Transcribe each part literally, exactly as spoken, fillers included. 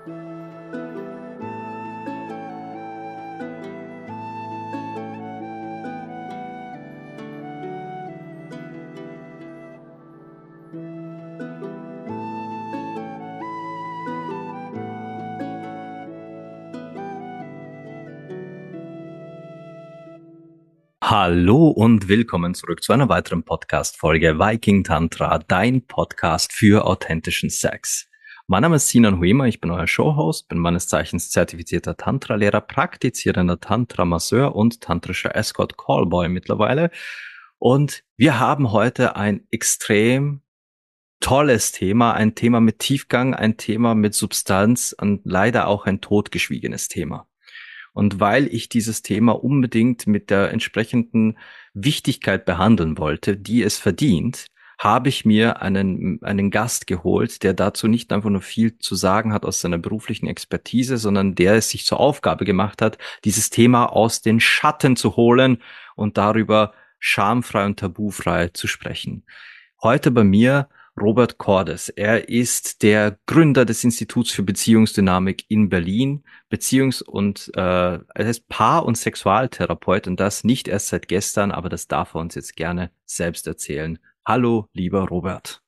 Hallo und willkommen zurück zu einer weiteren Podcast-Folge Viking Tantra, dein Podcast für authentischen Sex. Mein Name ist Sinan Huema, ich bin euer Showhost, bin meines Zeichens zertifizierter Tantra-Lehrer, praktizierender Tantra-Masseur und tantrischer Escort-Callboy mittlerweile. Und wir haben heute ein extrem tolles Thema, ein Thema mit Tiefgang, ein Thema mit Substanz und leider auch ein totgeschwiegenes Thema. Und weil ich dieses Thema unbedingt mit der entsprechenden Wichtigkeit behandeln wollte, die es verdient, habe ich mir einen, einen Gast geholt, der dazu nicht einfach nur viel zu sagen hat aus seiner beruflichen Expertise, sondern der es sich zur Aufgabe gemacht hat, dieses Thema aus den Schatten zu holen und darüber schamfrei und tabufrei zu sprechen. Heute bei mir Robert Cordes. Er ist der Gründer des Instituts für Beziehungsdynamik in Berlin, Beziehungs- und äh, er ist Paar- und Sexualtherapeut und das nicht erst seit gestern, aber das darf er uns jetzt gerne selbst erzählen. Hallo, lieber Robert.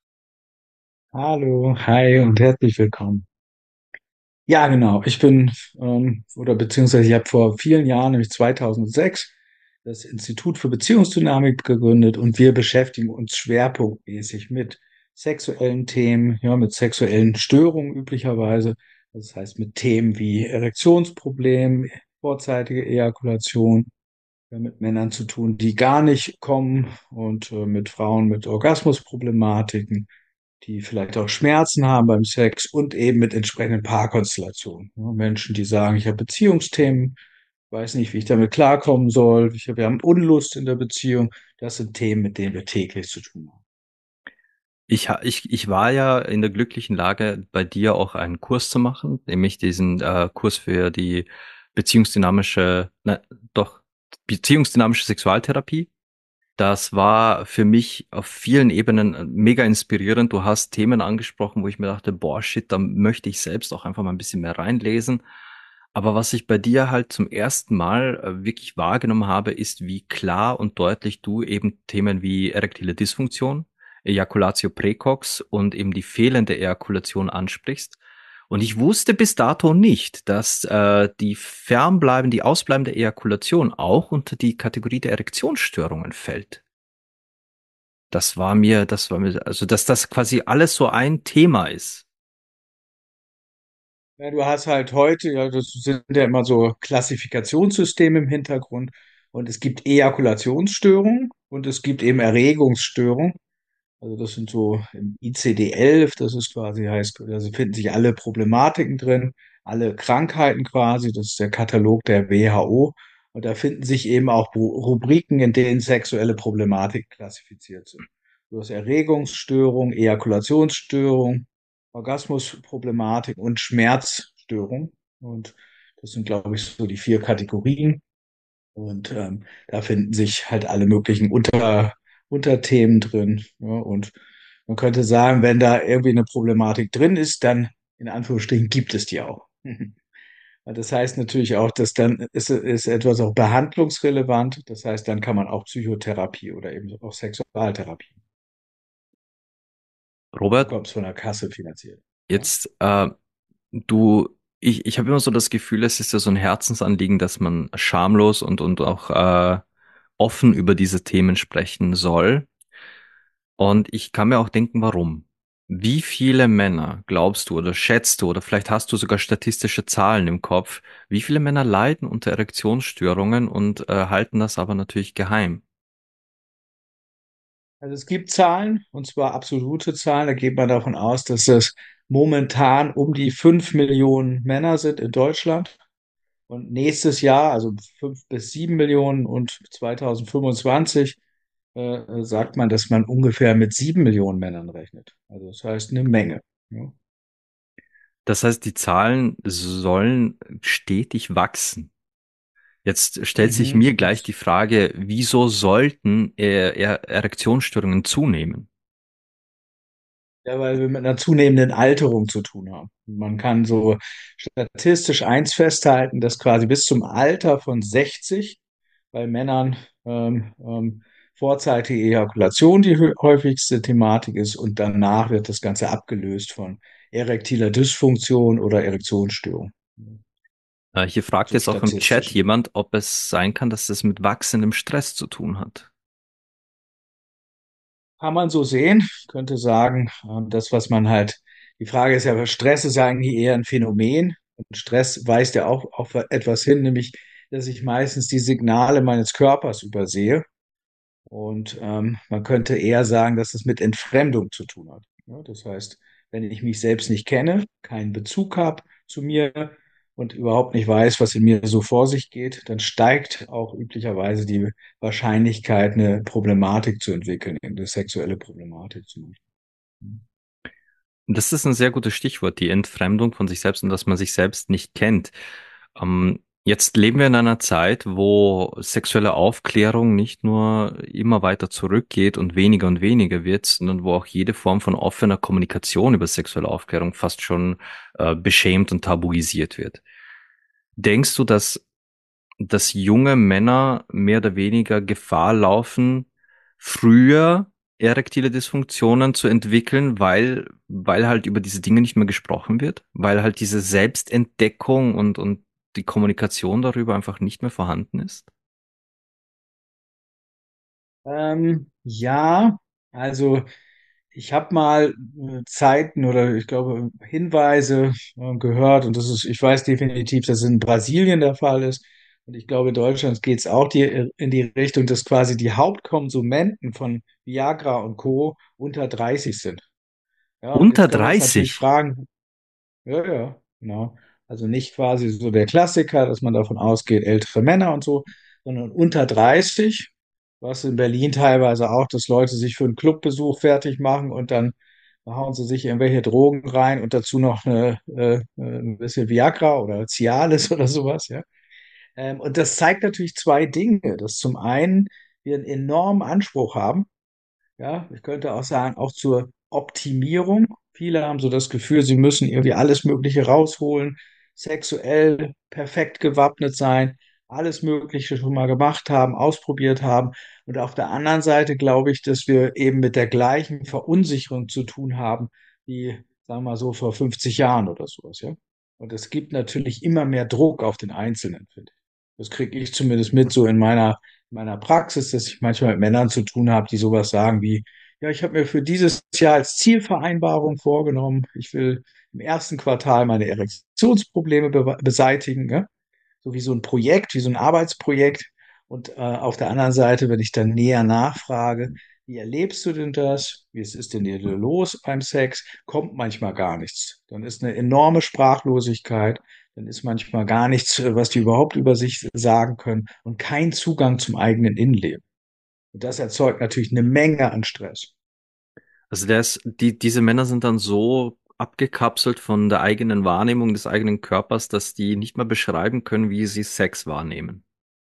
Hallo, hi und herzlich willkommen. Ja, genau. Ich bin, ähm, oder beziehungsweise ich habe vor vielen Jahren, nämlich zweitausendsechs, das Institut für Beziehungsdynamik gegründet und wir beschäftigen uns schwerpunktmäßig mit sexuellen Themen, ja, mit sexuellen Störungen üblicherweise. Das heißt mit Themen wie Erektionsproblemen, vorzeitige Ejakulation, ja, mit Männern zu tun, die gar nicht kommen und äh, mit Frauen mit Orgasmusproblematiken, die vielleicht auch Schmerzen haben beim Sex und eben mit entsprechenden Paarkonstellationen. Ja, Menschen, die sagen, ich habe Beziehungsthemen, weiß nicht, wie ich damit klarkommen soll, ich, wir haben Unlust in der Beziehung. Das sind Themen, mit denen wir täglich zu tun haben. Ich, ha- ich, ich war ja in der glücklichen Lage, bei dir auch einen Kurs zu machen, nämlich diesen äh, Kurs für die beziehungsdynamische, ne, doch, beziehungsdynamische Sexualtherapie. Das war für mich auf vielen Ebenen äh, mega inspirierend. Du hast Themen angesprochen, wo ich mir dachte, boah, shit, da möchte ich selbst auch einfach mal ein bisschen mehr reinlesen. Aber was ich bei dir halt zum ersten Mal äh, wirklich wahrgenommen habe, ist, wie klar und deutlich du eben Themen wie erektile Dysfunktion, Ejaculatio praecox und eben die fehlende Ejakulation ansprichst. Und ich wusste bis dato nicht, dass äh, die fernbleiben, die ausbleibende Ejakulation auch unter die Kategorie der Erektionsstörungen fällt. Das war mir, das war mir, also dass das quasi alles so ein Thema ist. Ja, du hast halt heute, ja, das sind ja immer so Klassifikationssysteme im Hintergrund und es gibt Ejakulationsstörungen und es gibt eben Erregungsstörungen. Also das sind so im I C D elf, das ist quasi heißt, da finden sich alle Problematiken drin, alle Krankheiten quasi, das ist der Katalog der W H O. Und da finden sich eben auch Ru- Rubriken, in denen sexuelle Problematiken klassifiziert sind. Du hast Erregungsstörung, Ejakulationsstörung, Orgasmusproblematik und Schmerzstörung. Und das sind, glaube ich, so die vier Kategorien. Und ähm, da finden sich halt alle möglichen Unter, Unterthemen drin. Ja, und man könnte sagen, wenn da irgendwie eine Problematik drin ist, dann in Anführungsstrichen gibt es die auch. Und das heißt natürlich auch, dass dann ist, ist etwas auch behandlungsrelevant. Das heißt, dann kann man auch Psychotherapie oder eben auch Sexualtherapie. Du Robert, bekommst von der Kasse finanziert. Ja? jetzt äh, du, ich, ich habe immer so das Gefühl, es ist ja so ein Herzensanliegen, dass man schamlos und und auch äh, offen über diese Themen sprechen soll. Und ich kann mir auch denken, warum. Wie viele Männer glaubst du oder schätzt du oder vielleicht hast du sogar statistische Zahlen im Kopf, wie viele Männer leiden unter Erektionsstörungen und äh, halten das aber natürlich geheim? Also es gibt Zahlen, und zwar absolute Zahlen. Da geht man davon aus, dass es momentan um die fünf Millionen Männer sind in Deutschland. Und nächstes Jahr, also fünf bis sieben Millionen und zweitausendfünfundzwanzig, äh, sagt man, dass man ungefähr mit sieben Millionen Männern rechnet. Also das heißt eine Menge. Ja. Das heißt, die Zahlen sollen stetig wachsen. Jetzt stellt sich Mhm. mir gleich die Frage, wieso sollten äh, Er- Erektionsstörungen zunehmen? Ja, weil wir mit einer zunehmenden Alterung zu tun haben. Man kann so statistisch eins festhalten, dass quasi bis zum Alter von sechzig bei Männern ähm, ähm, vorzeitige Ejakulation die hö- häufigste Thematik ist und danach wird das Ganze abgelöst von erektiler Dysfunktion oder Erektionsstörung. Äh, hier fragt So jetzt auch im Chat statistisch. jemand, ob es sein kann, dass es mit wachsendem Stress zu tun hat. Kann man so sehen. Ich könnte sagen, ähm, das, was man halt, die Frage ist ja, Stress ist ja eigentlich eher ein Phänomen. Und Stress weist ja auch auf etwas hin, nämlich, dass ich meistens die Signale meines Körpers übersehe. Und ähm, man könnte eher sagen, dass es mit Entfremdung zu tun hat. Ja, das heißt, wenn ich mich selbst nicht kenne, keinen Bezug habe zu mir und überhaupt nicht weiß, was in mir so vor sich geht, dann steigt auch üblicherweise die Wahrscheinlichkeit, eine Problematik zu entwickeln, eine sexuelle Problematik zum Beispiel. Das ist ein sehr gutes Stichwort, die Entfremdung von sich selbst und dass man sich selbst nicht kennt. Ähm, jetzt leben wir in einer Zeit, wo sexuelle Aufklärung nicht nur immer weiter zurückgeht und weniger und weniger wird, sondern wo auch jede Form von offener Kommunikation über sexuelle Aufklärung fast schon äh, beschämt und tabuisiert wird. Denkst du, dass dass junge Männer mehr oder weniger Gefahr laufen, früher erektile Dysfunktionen zu entwickeln, weil, weil halt über diese Dinge nicht mehr gesprochen wird, weil halt diese Selbstentdeckung und, und die Kommunikation darüber einfach nicht mehr vorhanden ist? Ähm, ja, also ich habe mal äh, Zeiten oder ich glaube Hinweise äh, gehört und das ist, ich weiß definitiv, dass es in Brasilien der Fall ist und ich glaube in Deutschland geht es auch die, in die Richtung, dass quasi die Hauptkonsumenten von Viagra und Co. unter dreißig sind. Ja, und Unter jetzt können wir uns natürlich dreißig? fragen, ja, ja, genau. Also nicht quasi so der Klassiker, dass man davon ausgeht, ältere Männer und so, sondern unter dreißig, was in Berlin teilweise auch, dass Leute sich für einen Clubbesuch fertig machen und dann hauen sie sich irgendwelche Drogen rein und dazu noch eine, äh, ein bisschen Viagra oder Cialis oder sowas, ja. Ähm, und das zeigt natürlich zwei Dinge, dass zum einen wir einen enormen Anspruch haben, ja, ich könnte auch sagen, auch zur Optimierung. Viele haben so das Gefühl, sie müssen irgendwie alles Mögliche rausholen, sexuell perfekt gewappnet sein, alles Mögliche schon mal gemacht haben, ausprobiert haben. Und auf der anderen Seite glaube ich, dass wir eben mit der gleichen Verunsicherung zu tun haben, wie, sagen wir mal so, vor fünfzig Jahren oder sowas, ja. Und es gibt natürlich immer mehr Druck auf den Einzelnen, finde ich. Das kriege ich zumindest mit so in meiner in meiner Praxis, dass ich manchmal mit Männern zu tun habe, die sowas sagen wie, ja, ich habe mir für dieses Jahr als Zielvereinbarung vorgenommen, ich will im ersten Quartal meine Erektionsprobleme be beseitigen, ja? So wie so ein Projekt, wie so ein Arbeitsprojekt. Und äh, auf der anderen Seite, wenn ich dann näher nachfrage, wie erlebst du denn das? Wie ist es denn dir los beim Sex? Kommt manchmal gar nichts. Dann ist eine enorme Sprachlosigkeit. Dann ist manchmal gar nichts, äh, was die überhaupt über sich sagen können und kein Zugang zum eigenen Innenleben. Und das erzeugt natürlich eine Menge an Stress. Also der ist, die, diese Männer sind dann so abgekapselt von der eigenen Wahrnehmung des eigenen Körpers, dass die nicht mehr beschreiben können, wie sie Sex wahrnehmen.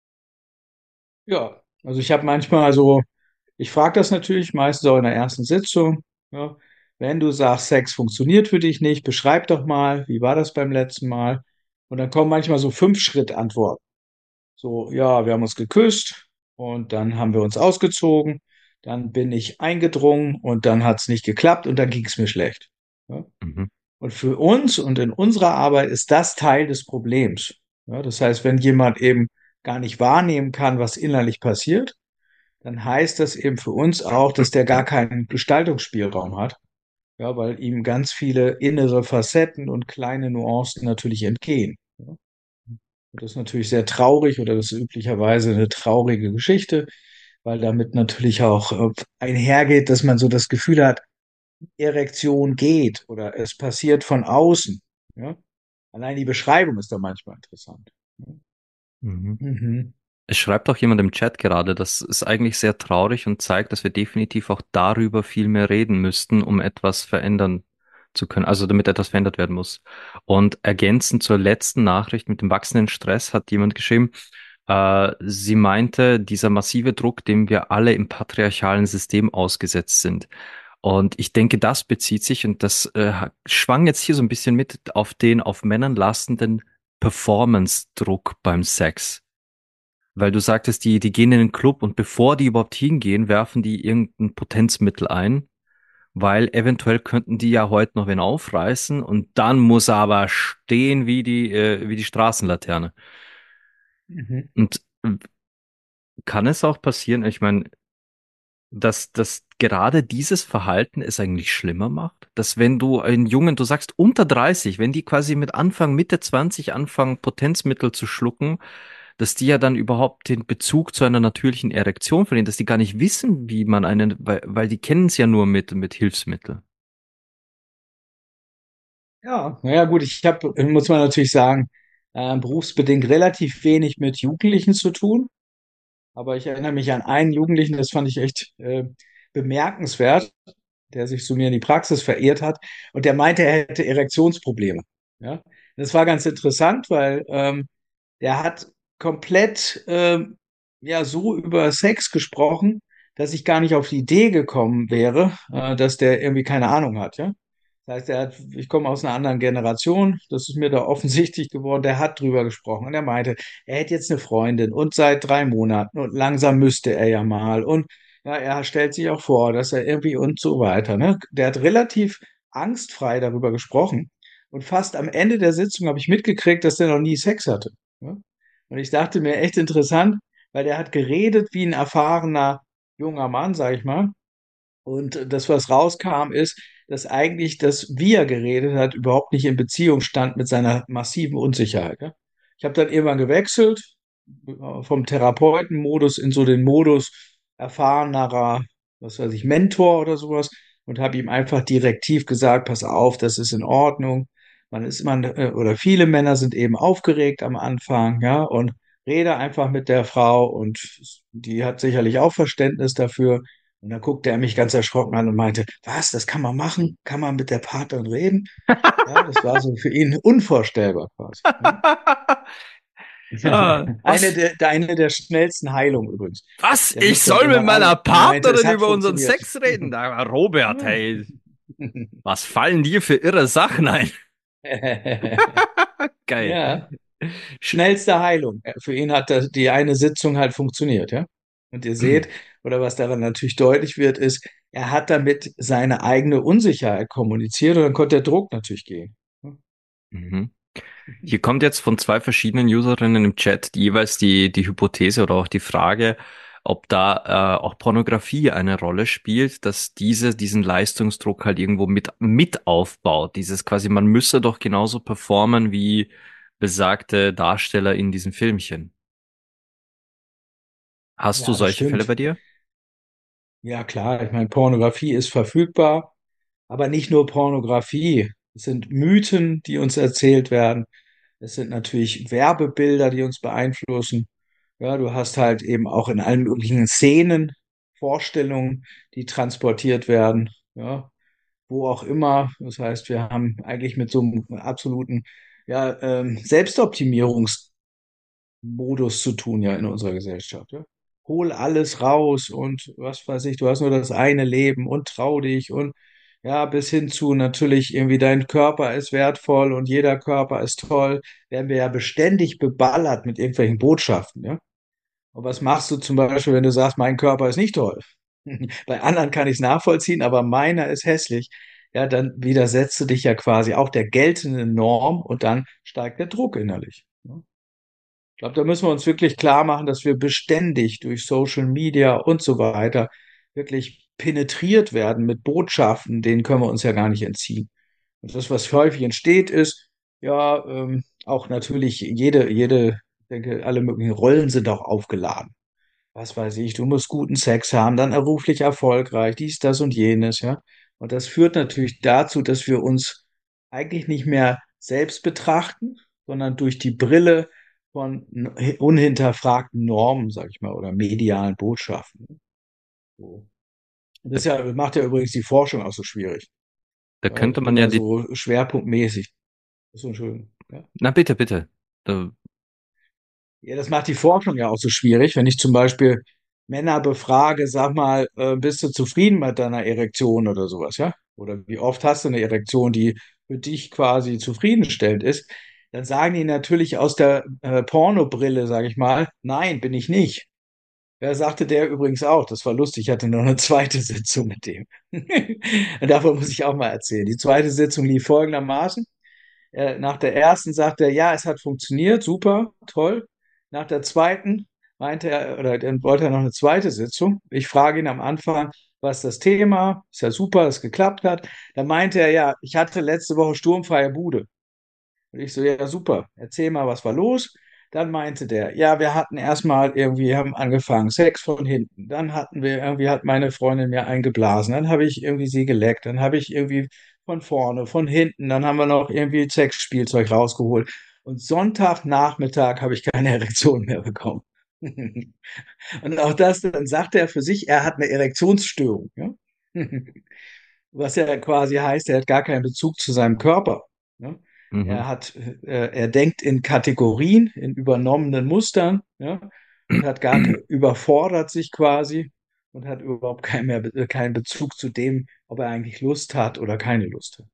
Ja, also ich habe manchmal so, ich frage das natürlich meistens auch in der ersten Sitzung. Ja, wenn du sagst, Sex funktioniert für dich nicht, beschreib doch mal, wie war das beim letzten Mal? Und dann kommen manchmal so Fünf-Schritt-Antworten. So, ja, wir haben uns geküsst und dann haben wir uns ausgezogen, dann bin ich eingedrungen und dann hat es nicht geklappt und dann ging es mir schlecht. Ja? Mhm. Und für uns und in unserer Arbeit ist das Teil des Problems. Ja, das heißt, wenn jemand eben gar nicht wahrnehmen kann, was innerlich passiert, dann heißt das eben für uns auch, dass der gar keinen Gestaltungsspielraum hat. Ja, weil ihm ganz viele innere Facetten und kleine Nuancen natürlich entgehen. Ja. Und das ist natürlich sehr traurig oder das ist üblicherweise eine traurige Geschichte, weil damit natürlich auch äh, einhergeht, dass man so das Gefühl hat, Erektion geht oder es passiert von außen. Ja? Allein die Beschreibung ist da manchmal interessant. Mhm. Mhm. Es schreibt auch jemand im Chat gerade, das ist eigentlich sehr traurig und zeigt, dass wir definitiv auch darüber viel mehr reden müssten, um etwas verändern zu können, also damit etwas verändert werden muss. Und ergänzend zur letzten Nachricht mit dem wachsenden Stress hat jemand geschrieben, äh, sie meinte, dieser massive Druck, dem wir alle im patriarchalen System ausgesetzt sind. Und ich denke, das bezieht sich, und das äh, schwang jetzt hier so ein bisschen mit auf den auf Männern lastenden Performance-Druck beim Sex. Weil du sagtest, die, die gehen in den Club und bevor die überhaupt hingehen, werfen die irgendein Potenzmittel ein, weil eventuell könnten die ja heute noch wen aufreißen und dann muss er aber stehen wie die, äh, wie die Straßenlaterne. Mhm. Und äh, kann es auch passieren, ich meine, dass, dass gerade dieses Verhalten es eigentlich schlimmer macht? Dass wenn du einen Jungen, du sagst unter dreißig, wenn die quasi mit Anfang, Mitte zwanzig anfangen, Potenzmittel zu schlucken, dass die ja dann überhaupt den Bezug zu einer natürlichen Erektion verlieren, dass die gar nicht wissen, wie man einen, weil, weil die kennen es ja nur mit, mit Hilfsmitteln. Ja, naja, gut, ich habe, muss man natürlich sagen, äh, berufsbedingt relativ wenig mit Jugendlichen zu tun. Aber ich erinnere mich an einen Jugendlichen, das fand ich echt äh, bemerkenswert, der sich zu mir in die Praxis verirrt hat und der meinte, er hätte Erektionsprobleme. Ja, das war ganz interessant, weil ähm, der hat komplett ähm, ja so über Sex gesprochen, dass ich gar nicht auf die Idee gekommen wäre, äh, dass der irgendwie keine Ahnung hat. Ja, das heißt, er hat, ich komme aus einer anderen Generation, das ist mir da offensichtlich geworden, der hat drüber gesprochen und er meinte, er hätte jetzt eine Freundin und seit drei Monaten und langsam müsste er ja mal und ja, er stellt sich auch vor, dass er irgendwie und so weiter, ne? Der hat relativ angstfrei darüber gesprochen und fast am Ende der Sitzung habe ich mitgekriegt, dass der noch nie Sex hatte. Ne? Und ich dachte mir, echt interessant, weil der hat geredet wie ein erfahrener junger Mann, sag ich mal. Und das, was rauskam, ist, dass eigentlich das, wie er geredet hat, überhaupt nicht in Beziehung stand mit seiner massiven Unsicherheit. Ja? Ich habe dann irgendwann gewechselt äh, vom Therapeutenmodus in so den Modus erfahrenerer, was weiß ich, Mentor oder sowas und habe ihm einfach direktiv gesagt, pass auf, das ist in Ordnung. Man ist man äh, oder viele Männer sind eben aufgeregt am Anfang, ja, und rede einfach mit der Frau und die hat sicherlich auch Verständnis dafür. Und dann guckte er mich ganz erschrocken an und meinte, was, das kann man machen? Kann man mit der Partnerin reden? Ja, das war so für ihn unvorstellbar quasi. Ja. Ah, Eine was? der, eine der schnellsten Heilungen übrigens. Was? Der Ich muss dann soll mit immer meiner ran. Er meinte, es Partnerin hat über unseren funktioniert. Sex reden? Da, Robert, Ja. hey, was fallen dir für irre Sachen ein? Geil. Ja, schnellste Heilung. Für ihn hat das, die eine Sitzung halt funktioniert, ja. Und ihr seht, oder was daran natürlich deutlich wird, ist, er hat damit seine eigene Unsicherheit kommuniziert und dann konnte der Druck natürlich gehen. Mhm. Hier kommt jetzt von zwei verschiedenen Userinnen im Chat jeweils die, die Hypothese oder auch die Frage, ob da äh, auch Pornografie eine Rolle spielt, dass diese diesen Leistungsdruck halt irgendwo mit, mit aufbaut. Dieses quasi, man müsse doch genauso performen wie besagte Darsteller in diesen Filmchen. Hast du Ja, solche Fälle bestimmt. bei dir? Ja, klar. Ich meine, Pornografie ist verfügbar, aber nicht nur Pornografie. Es sind Mythen, die uns erzählt werden. Es sind natürlich Werbebilder, die uns beeinflussen. Ja, du hast halt eben auch in allen möglichen Szenen Vorstellungen, die transportiert werden. Ja, wo auch immer. Das heißt, wir haben eigentlich mit so einem absoluten ja, ähm, Selbstoptimierungsmodus zu tun ja in unserer Gesellschaft. Ja. Hol alles raus und was weiß ich, du hast nur das eine Leben und trau dich und ja, bis hin zu natürlich irgendwie dein Körper ist wertvoll und jeder Körper ist toll, werden wir ja beständig beballert mit irgendwelchen Botschaften, ja. Und was machst du zum Beispiel, wenn du sagst, mein Körper ist nicht toll? Bei anderen kann ich es nachvollziehen, aber meiner ist hässlich. Ja, dann widersetzt du dich ja quasi auch der geltenden Norm und dann steigt der Druck innerlich. Ja. Ich glaube, da müssen wir uns wirklich klar machen, dass wir beständig durch Social Media und so weiter wirklich penetriert werden mit Botschaften, denen können wir uns ja gar nicht entziehen. Und das, was häufig entsteht, ist ja ähm, auch natürlich jede, jede, ich denke, alle möglichen Rollen sind auch aufgeladen. Was weiß ich, du musst guten Sex haben, dann beruflich erfolgreich, dies, das und jenes, ja. Und das führt natürlich dazu, dass wir uns eigentlich nicht mehr selbst betrachten, sondern durch die Brille von n- unhinterfragten Normen, sag ich mal, oder medialen Botschaften. So. Und Da, das ja, macht ja übrigens die Forschung auch so schwierig. da Ja, könnte man ja immer die, so schwerpunktmäßig. So Entschuldigung. Ja. na bitte, bitte. Da, Ja, das macht die Forschung ja auch so schwierig. Wenn ich zum Beispiel Männer befrage, sag mal, äh, bist du zufrieden mit deiner Erektion oder sowas, ja? Oder wie oft hast du eine Erektion, die für dich quasi zufriedenstellend ist? Dann sagen die natürlich aus der äh, Pornobrille, sage ich mal, nein, bin ich nicht. Ja, sagte der übrigens auch. Das war lustig. Ich hatte noch eine zweite Sitzung mit dem. Davon muss ich auch mal erzählen. Die zweite Sitzung lief folgendermaßen. Äh, nach der ersten sagte er, ja, es hat funktioniert, super, toll. Nach der zweiten meinte er, oder dann wollte er noch eine zweite Sitzung. Ich frage ihn am Anfang, was ist das Thema? Ist ja super, dass es geklappt hat. Dann meinte er, ja, ich hatte letzte Woche sturmfreie Bude. Und ich so, ja, super, erzähl mal, was war los? Dann meinte der, ja, wir hatten erstmal irgendwie, haben angefangen, Sex von hinten. Dann hatten wir, irgendwie hat meine Freundin mir eingeblasen. Dann habe ich irgendwie sie geleckt. Dann habe ich irgendwie von vorne, von hinten. Dann haben wir noch irgendwie Sexspielzeug rausgeholt. Und Sonntagnachmittag habe ich keine Erektion mehr bekommen. Und auch das, dann sagt er für sich, er hat eine Erektionsstörung. Ja? Was ja quasi heißt, er hat gar keinen Bezug zu seinem Körper. Ja? Mhm. Er hat, äh, er denkt in Kategorien, in übernommenen Mustern, ja, und hat gar ke- überfordert sich quasi und hat überhaupt keinen mehr, Be- keinen Bezug zu dem, ob er eigentlich Lust hat oder keine Lust hat.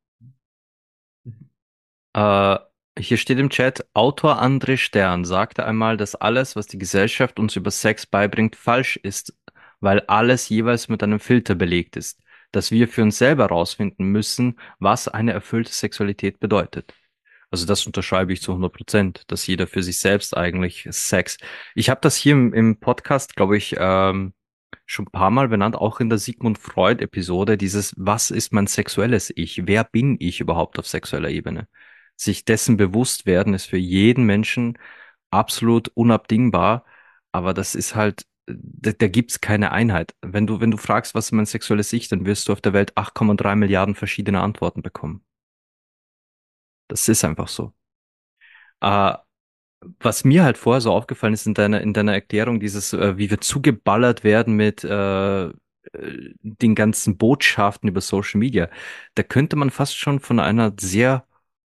Äh, Hier steht im Chat, Autor André Stern sagte einmal, dass alles, was die Gesellschaft uns über Sex beibringt, falsch ist, weil alles jeweils mit einem Filter belegt ist, dass wir für uns selber herausfinden müssen, was eine erfüllte Sexualität bedeutet. Also das unterschreibe ich zu hundert Prozent, dass jeder für sich selbst eigentlich Sex. Ich habe das hier im, im Podcast, glaube ich, ähm, schon ein paar Mal benannt, auch in der Sigmund Freud-Episode, dieses, was ist mein sexuelles Ich? Wer bin ich überhaupt auf sexueller Ebene? Sich dessen bewusst werden, ist für jeden Menschen absolut unabdingbar, aber das ist halt, da, da gibt's keine Einheit. Wenn du, wenn du fragst, was ist mein sexuelles Ich, dann wirst du auf der Welt acht Komma drei Milliarden verschiedene Antworten bekommen. Das ist einfach so. Äh, Was mir halt vorher so aufgefallen ist in deiner, in deiner Erklärung, dieses, äh, wie wir zugeballert werden mit äh, äh, den ganzen Botschaften über Social Media, da könnte man fast schon von einer sehr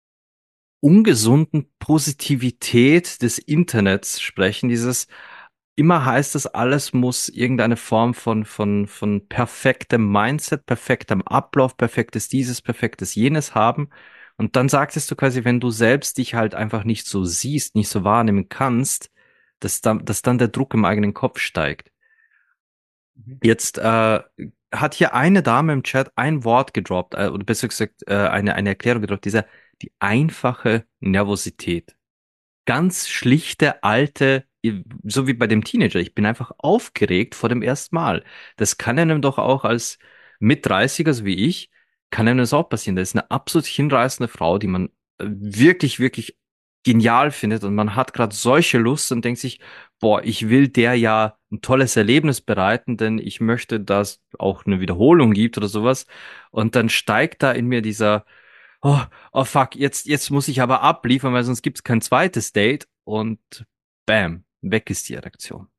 ungesunden Positivität des Internets sprechen. Dieses immer heißt es, alles muss irgendeine Form von, von, von perfektem Mindset, perfektem Ablauf, perfektes dieses, perfektes jenes haben. Und dann sagtest du quasi, wenn du selbst dich halt einfach nicht so siehst, nicht so wahrnehmen kannst, dass dann, dass dann der Druck im eigenen Kopf steigt. Mhm. Jetzt äh, hat hier eine Dame im Chat ein Wort gedroppt, äh, oder besser gesagt, äh, eine, eine Erklärung gedroppt, dieser, die einfache Nervosität. Ganz schlichte, alte, so wie bei dem Teenager. Ich bin einfach aufgeregt vor dem ersten Mal. Das kann einem doch auch als Mit-dreißiger, so wie ich, kann einem das auch passieren. Da ist eine absolut hinreißende Frau, die man äh, wirklich, wirklich genial findet und man hat gerade solche Lust und denkt sich, boah, ich will der ja ein tolles Erlebnis bereiten, denn ich möchte, dass auch eine Wiederholung gibt oder sowas. Und dann steigt da in mir dieser oh, oh fuck, jetzt, jetzt muss ich aber abliefern, weil sonst gibt's kein zweites Date und bam, weg ist die Erektion.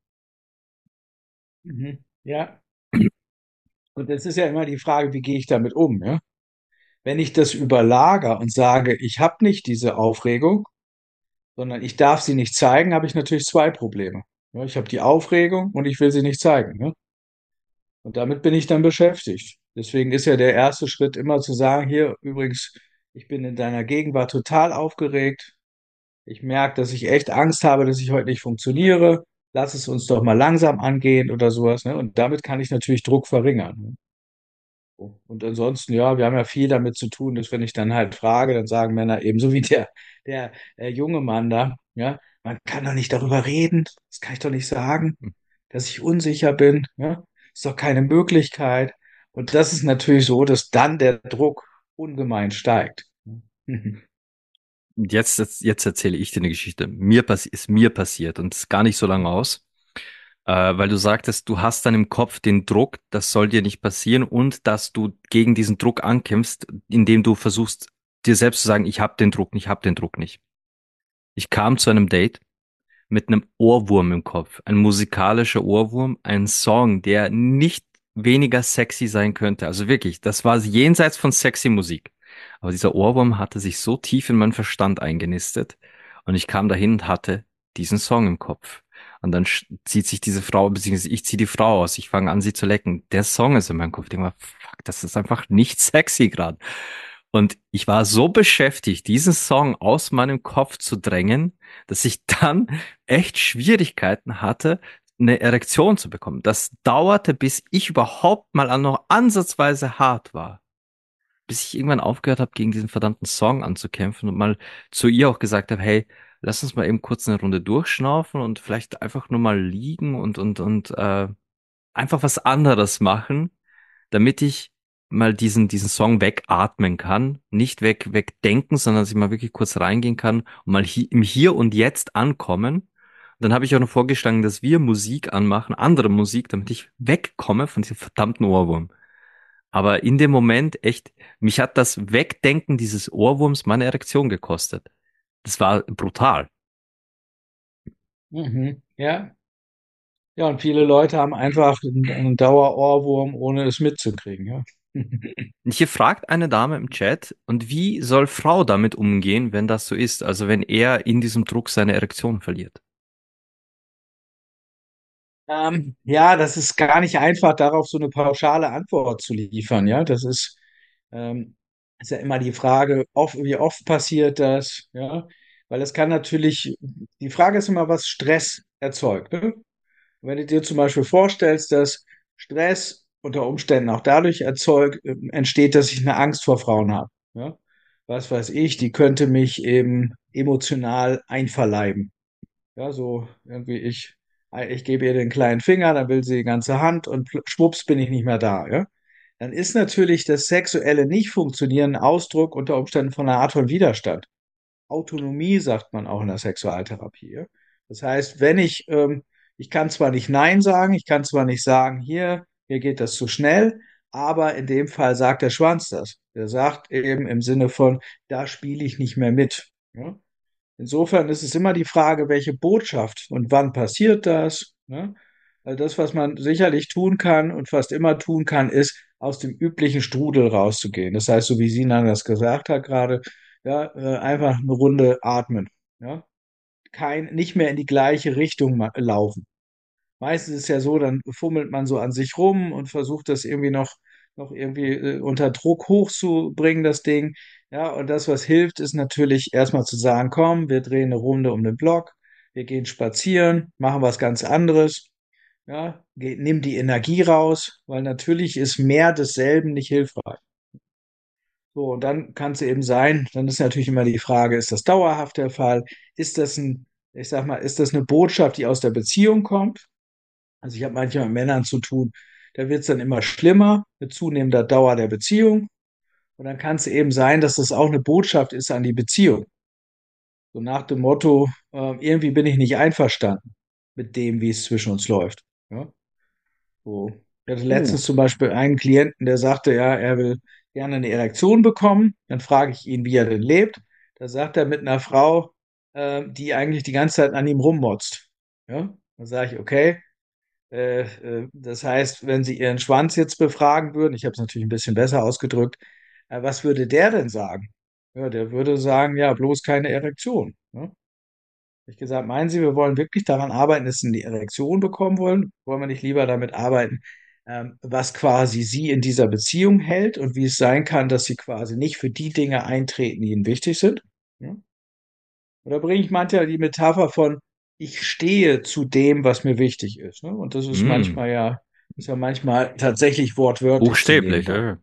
Mhm. Ja, und das ist ja immer die Frage, wie gehe ich damit um, ja? Wenn ich das überlager und sage, ich habe nicht diese Aufregung, sondern ich darf sie nicht zeigen, habe ich natürlich zwei Probleme. Ja, ich habe die Aufregung und ich will sie nicht zeigen. Ne? Und damit bin ich dann beschäftigt. Deswegen ist ja der erste Schritt immer zu sagen, hier übrigens, ich bin in deiner Gegenwart total aufgeregt. Ich merke, dass ich echt Angst habe, dass ich heute nicht funktioniere. Lass es uns doch mal langsam angehen oder sowas. Ne? Und damit kann ich natürlich Druck verringern. Ne? Und ansonsten, ja, wir haben ja viel damit zu tun, dass wenn ich dann halt frage, dann sagen Männer ebenso wie der, der äh, junge Mann da, ja, man kann doch nicht darüber reden, das kann ich doch nicht sagen, dass ich unsicher bin, ja, ist doch keine Möglichkeit. Und das ist natürlich so, dass dann der Druck ungemein steigt. Jetzt, jetzt, jetzt erzähle ich dir eine Geschichte. Mir passi ist mir passiert und ist gar nicht so lange aus, äh, weil du sagtest, du hast dann im Kopf den Druck, das soll dir nicht passieren und dass du gegen diesen Druck ankämpfst, indem du versuchst, dir selbst zu sagen, ich habe den Druck nicht, ich habe den Druck nicht. Ich kam zu einem Date mit einem Ohrwurm im Kopf, ein musikalischer Ohrwurm, ein Song, der nicht weniger sexy sein könnte. Also wirklich, das war jenseits von sexy Musik. Aber dieser Ohrwurm hatte sich so tief in meinen Verstand eingenistet und ich kam dahin und hatte diesen Song im Kopf. Und dann sch- zieht sich diese Frau, beziehungsweise ich ziehe die Frau aus. Ich fange an, sie zu lecken. Der Song ist in meinem Kopf. Ich denke mal, fuck, das ist einfach nicht sexy gerade. Und ich war so beschäftigt, diesen Song aus meinem Kopf zu drängen, dass ich dann echt Schwierigkeiten hatte, eine Erektion zu bekommen. Das dauerte, bis ich überhaupt mal an noch ansatzweise hart war. Bis ich irgendwann aufgehört habe, gegen diesen verdammten Song anzukämpfen und mal zu ihr auch gesagt habe, hey, lass uns mal eben kurz eine Runde durchschnaufen und vielleicht einfach nur mal liegen und und und äh, einfach was anderes machen, damit ich mal diesen diesen Song wegatmen kann, nicht weg wegdenken, sondern dass ich mal wirklich kurz reingehen kann und mal hi im Hier und Jetzt ankommen. Dann habe ich auch noch vorgeschlagen, dass wir Musik anmachen, andere Musik, damit ich wegkomme von diesem verdammten Ohrwurm. Aber in dem Moment echt, mich hat das Wegdenken dieses Ohrwurms meine Erektion gekostet. Das war brutal. Mhm. Ja. Ja, und viele Leute haben einfach einen, einen Dauerohrwurm, ohne es mitzukriegen, ja. Und hier fragt eine Dame im Chat, und wie soll Frau damit umgehen, wenn das so ist? Also wenn er in diesem Druck seine Erektion verliert. Ähm, ja, das ist gar nicht einfach, darauf so eine pauschale Antwort zu liefern, ja. Das ist, ähm, ist ja immer die Frage, oft, wie oft passiert das, ja. Weil es kann natürlich, die Frage ist immer, was Stress erzeugt, ne? Wenn du dir zum Beispiel vorstellst, dass Stress unter Umständen auch dadurch erzeugt, äh, entsteht, dass ich eine Angst vor Frauen habe, ja. Was weiß ich, die könnte mich eben emotional einverleiben. Ja, so irgendwie ich, ich gebe ihr den kleinen Finger, dann will sie die ganze Hand und pl- schwupps bin ich nicht mehr da, ja. Dann ist natürlich das sexuelle Nicht-Funktionieren ein Ausdruck unter Umständen von einer Art von Widerstand. Autonomie sagt man auch in der Sexualtherapie. Ja? Das heißt, wenn ich, ähm, ich kann zwar nicht Nein sagen, ich kann zwar nicht sagen, hier, hier geht das zu schnell, aber in dem Fall sagt der Schwanz das. Der sagt eben im Sinne von, da spiele ich nicht mehr mit. Ja? Insofern ist es immer die Frage, welche Botschaft und wann passiert das. Ne? Also das, was man sicherlich tun kann und fast immer tun kann, ist, aus dem üblichen Strudel rauszugehen. Das heißt, so wie Sinan das gesagt hat gerade, ja, äh, einfach eine Runde atmen. Ja? Kein, nicht mehr in die gleiche Richtung ma- laufen. Meistens ist es ja so, dann fummelt man so an sich rum und versucht das irgendwie noch, noch irgendwie äh, unter Druck hochzubringen, das Ding. Ja, und das, was hilft, ist natürlich erstmal zu sagen, komm, wir drehen eine Runde um den Block, wir gehen spazieren, machen was ganz anderes. Ja, geh, nimm die Energie raus, weil natürlich ist mehr desselben nicht hilfreich. So, und dann kann es eben sein, dann ist natürlich immer die Frage, ist das dauerhaft der Fall? Ist das ein, ich sag mal, ist das eine Botschaft, die aus der Beziehung kommt? Also ich habe manchmal mit Männern zu tun, da wird es dann immer schlimmer mit zunehmender Dauer der Beziehung. Und dann kann es eben sein, dass das auch eine Botschaft ist an die Beziehung. So nach dem Motto, äh, irgendwie bin ich nicht einverstanden mit dem, wie es zwischen uns läuft. Ja? So. Ich hatte Uh. letztens zum Beispiel einen Klienten, der sagte, ja, er will gerne eine Erektion bekommen. Dann frage ich ihn, wie er denn lebt. Da sagt er mit einer Frau, äh, die eigentlich die ganze Zeit an ihm rummotzt. Ja? Dann sage ich, okay, Äh, äh, das heißt, wenn Sie Ihren Schwanz jetzt befragen würden, ich habe es natürlich ein bisschen besser ausgedrückt, äh, was würde der denn sagen? Ja, der würde sagen, ja, bloß keine Erektion. Ne? Ich gesagt, meinen Sie, wir wollen wirklich daran arbeiten, dass Sie eine Erektion bekommen wollen? Wollen wir nicht lieber damit arbeiten, ähm, was quasi Sie in dieser Beziehung hält und wie es sein kann, dass Sie quasi nicht für die Dinge eintreten, die Ihnen wichtig sind? Ja? Oder bringe ich manchmal die Metapher von, ich stehe zu dem, was mir wichtig ist. Ne? Und das ist Mm. manchmal ja, ist ja manchmal tatsächlich wortwörtlich zu nehmen Buchstäblich, dann. ja.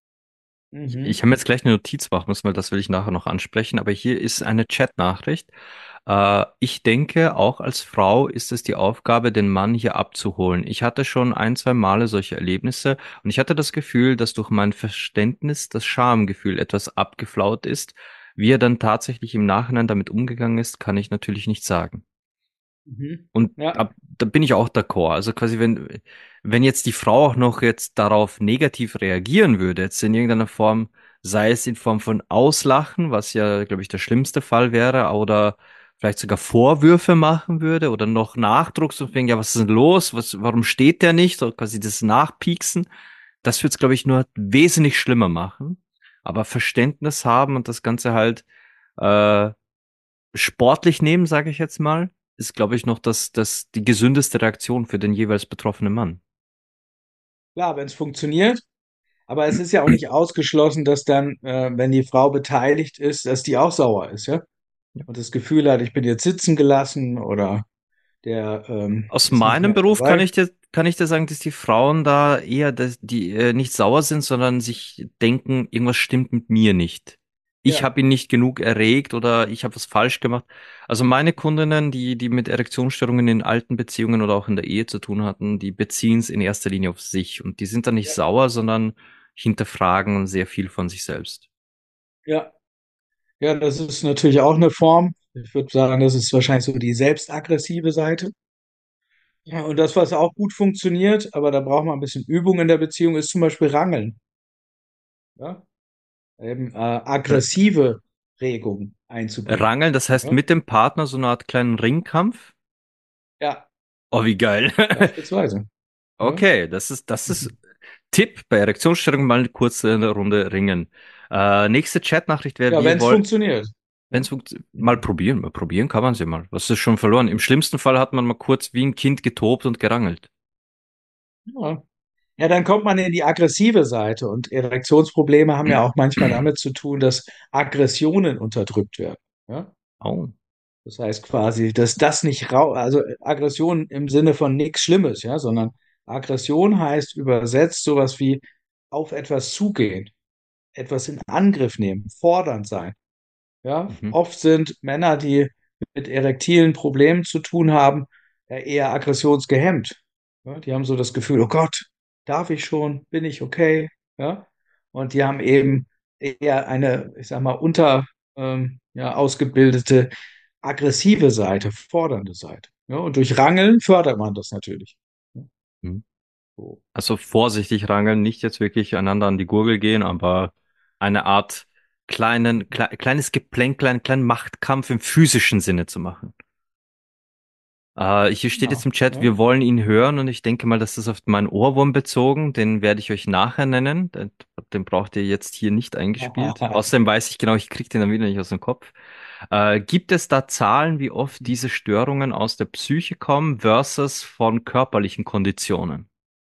Ich, ich Mhm. habe jetzt gleich eine Notiz machen müssen, weil das will ich nachher noch ansprechen, aber hier ist eine Chat-Nachricht. Äh, ich denke, auch als Frau ist es die Aufgabe, den Mann hier abzuholen. Ich hatte schon ein, zwei Male solche Erlebnisse und ich hatte das Gefühl, dass durch mein Verständnis das Schamgefühl etwas abgeflaut ist. Wie er dann tatsächlich im Nachhinein damit umgegangen ist, kann ich natürlich nicht sagen. Mhm. Und Ja. da, da bin ich auch d'accord. Also quasi, wenn, wenn jetzt die Frau auch noch jetzt darauf negativ reagieren würde, jetzt in irgendeiner Form, sei es in Form von Auslachen, was ja, glaube ich, der schlimmste Fall wäre, oder vielleicht sogar Vorwürfe machen würde oder noch Nachdruck, so wegen, ja, was ist denn los? Was, warum steht der nicht? So quasi das Nachpieksen, das würde es, glaube ich, nur wesentlich schlimmer machen. Aber Verständnis haben und das Ganze halt äh, sportlich nehmen, sage ich jetzt mal. ist, glaube ich, noch das, das, die gesündeste Reaktion für den jeweils betroffenen Mann. Klar, wenn es funktioniert, aber es ist ja auch nicht ausgeschlossen, dass dann, äh, wenn die Frau beteiligt ist, dass die auch sauer ist, ja? Und das Gefühl hat, ich bin jetzt sitzen gelassen oder der ähm, Aus ist nicht meinem mehr Beruf kann dabei. ich dir, kann ich dir sagen, dass die Frauen da eher, dass die äh, nicht sauer sind, sondern sich denken, irgendwas stimmt mit mir nicht. Ich Ja, habe ihn nicht genug erregt oder ich habe was falsch gemacht. Also meine Kundinnen, die, die mit Erektionsstörungen in alten Beziehungen oder auch in der Ehe zu tun hatten, die beziehen es in erster Linie auf sich und die sind dann nicht ja, sauer, sondern hinterfragen sehr viel von sich selbst. ja. Ja, das ist natürlich auch eine Form. Ich würde sagen, das ist wahrscheinlich so die selbstaggressive Seite. Ja, und das, was auch gut funktioniert, aber da braucht man ein bisschen Übung in der Beziehung, ist zum Beispiel Rangeln. Ja? Eben, äh, aggressive Regungen einzubringen. Rangeln, das heißt Ja, mit dem Partner so eine Art kleinen Ringkampf. ja, Oh, wie geil. beispielsweise. Ja? Okay, das ist, das ist Tipp bei Erektionsstörungen mal kurz eine Runde ringen. Äh, nächste Chatnachricht wäre, Ja, wir wenn es wollen, funktioniert. wenn Ja? es mal probieren, mal probieren kann man sie mal. Was ist schon verloren? Im schlimmsten Fall hat man mal kurz wie ein Kind getobt und gerangelt. Ja. Ja, dann kommt man in die aggressive Seite und Erektionsprobleme haben ja auch manchmal damit zu tun, dass Aggressionen unterdrückt werden. Ja? Oh. Das heißt quasi, dass das nicht rau, also Aggression im Sinne von nichts Schlimmes, ja, sondern Aggression heißt übersetzt sowas wie auf etwas zugehen, etwas in Angriff nehmen, fordernd sein. Ja, Mhm. oft sind Männer, die mit erektilen Problemen zu tun haben, ja eher aggressionsgehemmt. Ja, die haben so das Gefühl, oh Gott, darf ich schon? Bin ich okay? Ja, und die haben eben eher eine, ich sag mal, unter, ähm, ja, ausgebildete aggressive Seite, fordernde Seite. Ja, und durch Rangeln fördert man das natürlich. Ja, Mhm. so. Also vorsichtig rangeln, nicht jetzt wirklich einander an die Gurgel gehen, aber eine Art kleinen, kle kleines Geplänkel, einen kleinen Machtkampf im physischen Sinne zu machen. Äh, hier steht jetzt Genau. im Chat, Ja. wir wollen ihn hören und ich denke mal, das ist auf meinen Ohrwurm bezogen. Den werde ich euch nachher nennen. Den, den braucht ihr jetzt hier nicht eingespielt. Außerdem weiß ich genau, ich kriege den dann wieder nicht aus dem Kopf. Äh, gibt es da Zahlen, wie oft diese Störungen aus der Psyche kommen versus von körperlichen Konditionen?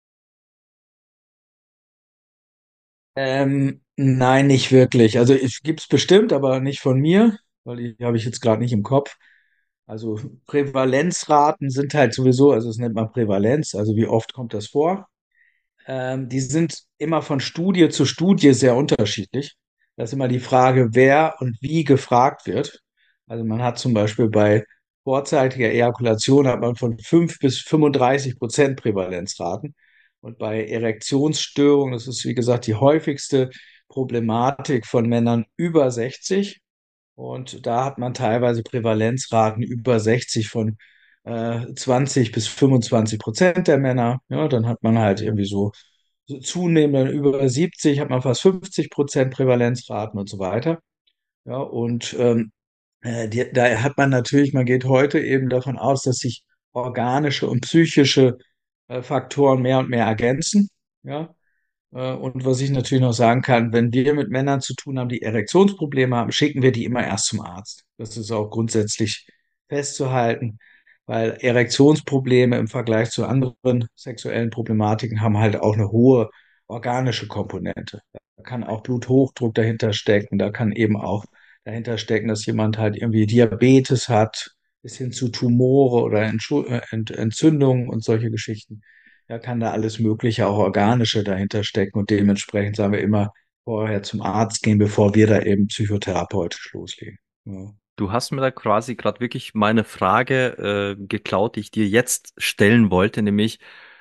Ähm, nein, nicht wirklich. Also es gibt es bestimmt, aber nicht von mir, weil die habe ich jetzt gerade nicht im Kopf. Also Prävalenzraten sind halt sowieso, also das nennt man Prävalenz, also wie oft kommt das vor? Ähm, die sind immer von Studie zu Studie sehr unterschiedlich. Das ist immer die Frage, wer und wie gefragt wird. Also man hat zum Beispiel bei vorzeitiger Ejakulation hat man von fünf bis fünfunddreißig Prozent Prävalenzraten. Und bei Erektionsstörungen, das ist wie gesagt die häufigste Problematik von Männern über sechzig. Und da hat man teilweise Prävalenzraten über sechzig von äh, zwanzig bis fünfundzwanzig Prozent der Männer. Ja, dann hat man halt irgendwie so, so zunehmend dann über siebzig, hat man fast fünfzig Prozent Prävalenzraten und so weiter. Ja, und ähm, äh, die, da hat man natürlich, man geht heute eben davon aus, dass sich organische und psychische äh, Faktoren mehr und mehr ergänzen. Ja, äh, Und was ich natürlich noch sagen kann, wenn wir mit Männern zu tun haben, die Erektionsprobleme haben, schicken wir die immer erst zum Arzt. Das ist auch grundsätzlich festzuhalten, weil Erektionsprobleme im Vergleich zu anderen sexuellen Problematiken haben halt auch eine hohe organische Komponente. Da kann auch Bluthochdruck dahinter stecken, da kann eben auch dahinter stecken, dass jemand halt irgendwie Diabetes hat, bis hin zu Tumore oder Entschu- äh, Ent Entzündungen und solche Geschichten. Da kann da alles Mögliche, auch organische dahinter stecken und dementsprechend sagen wir immer vorher zum Arzt gehen, bevor wir da eben psychotherapeutisch loslegen. Ja. Du hast mir da quasi gerade wirklich meine Frage äh, geklaut, die ich dir jetzt stellen wollte, nämlich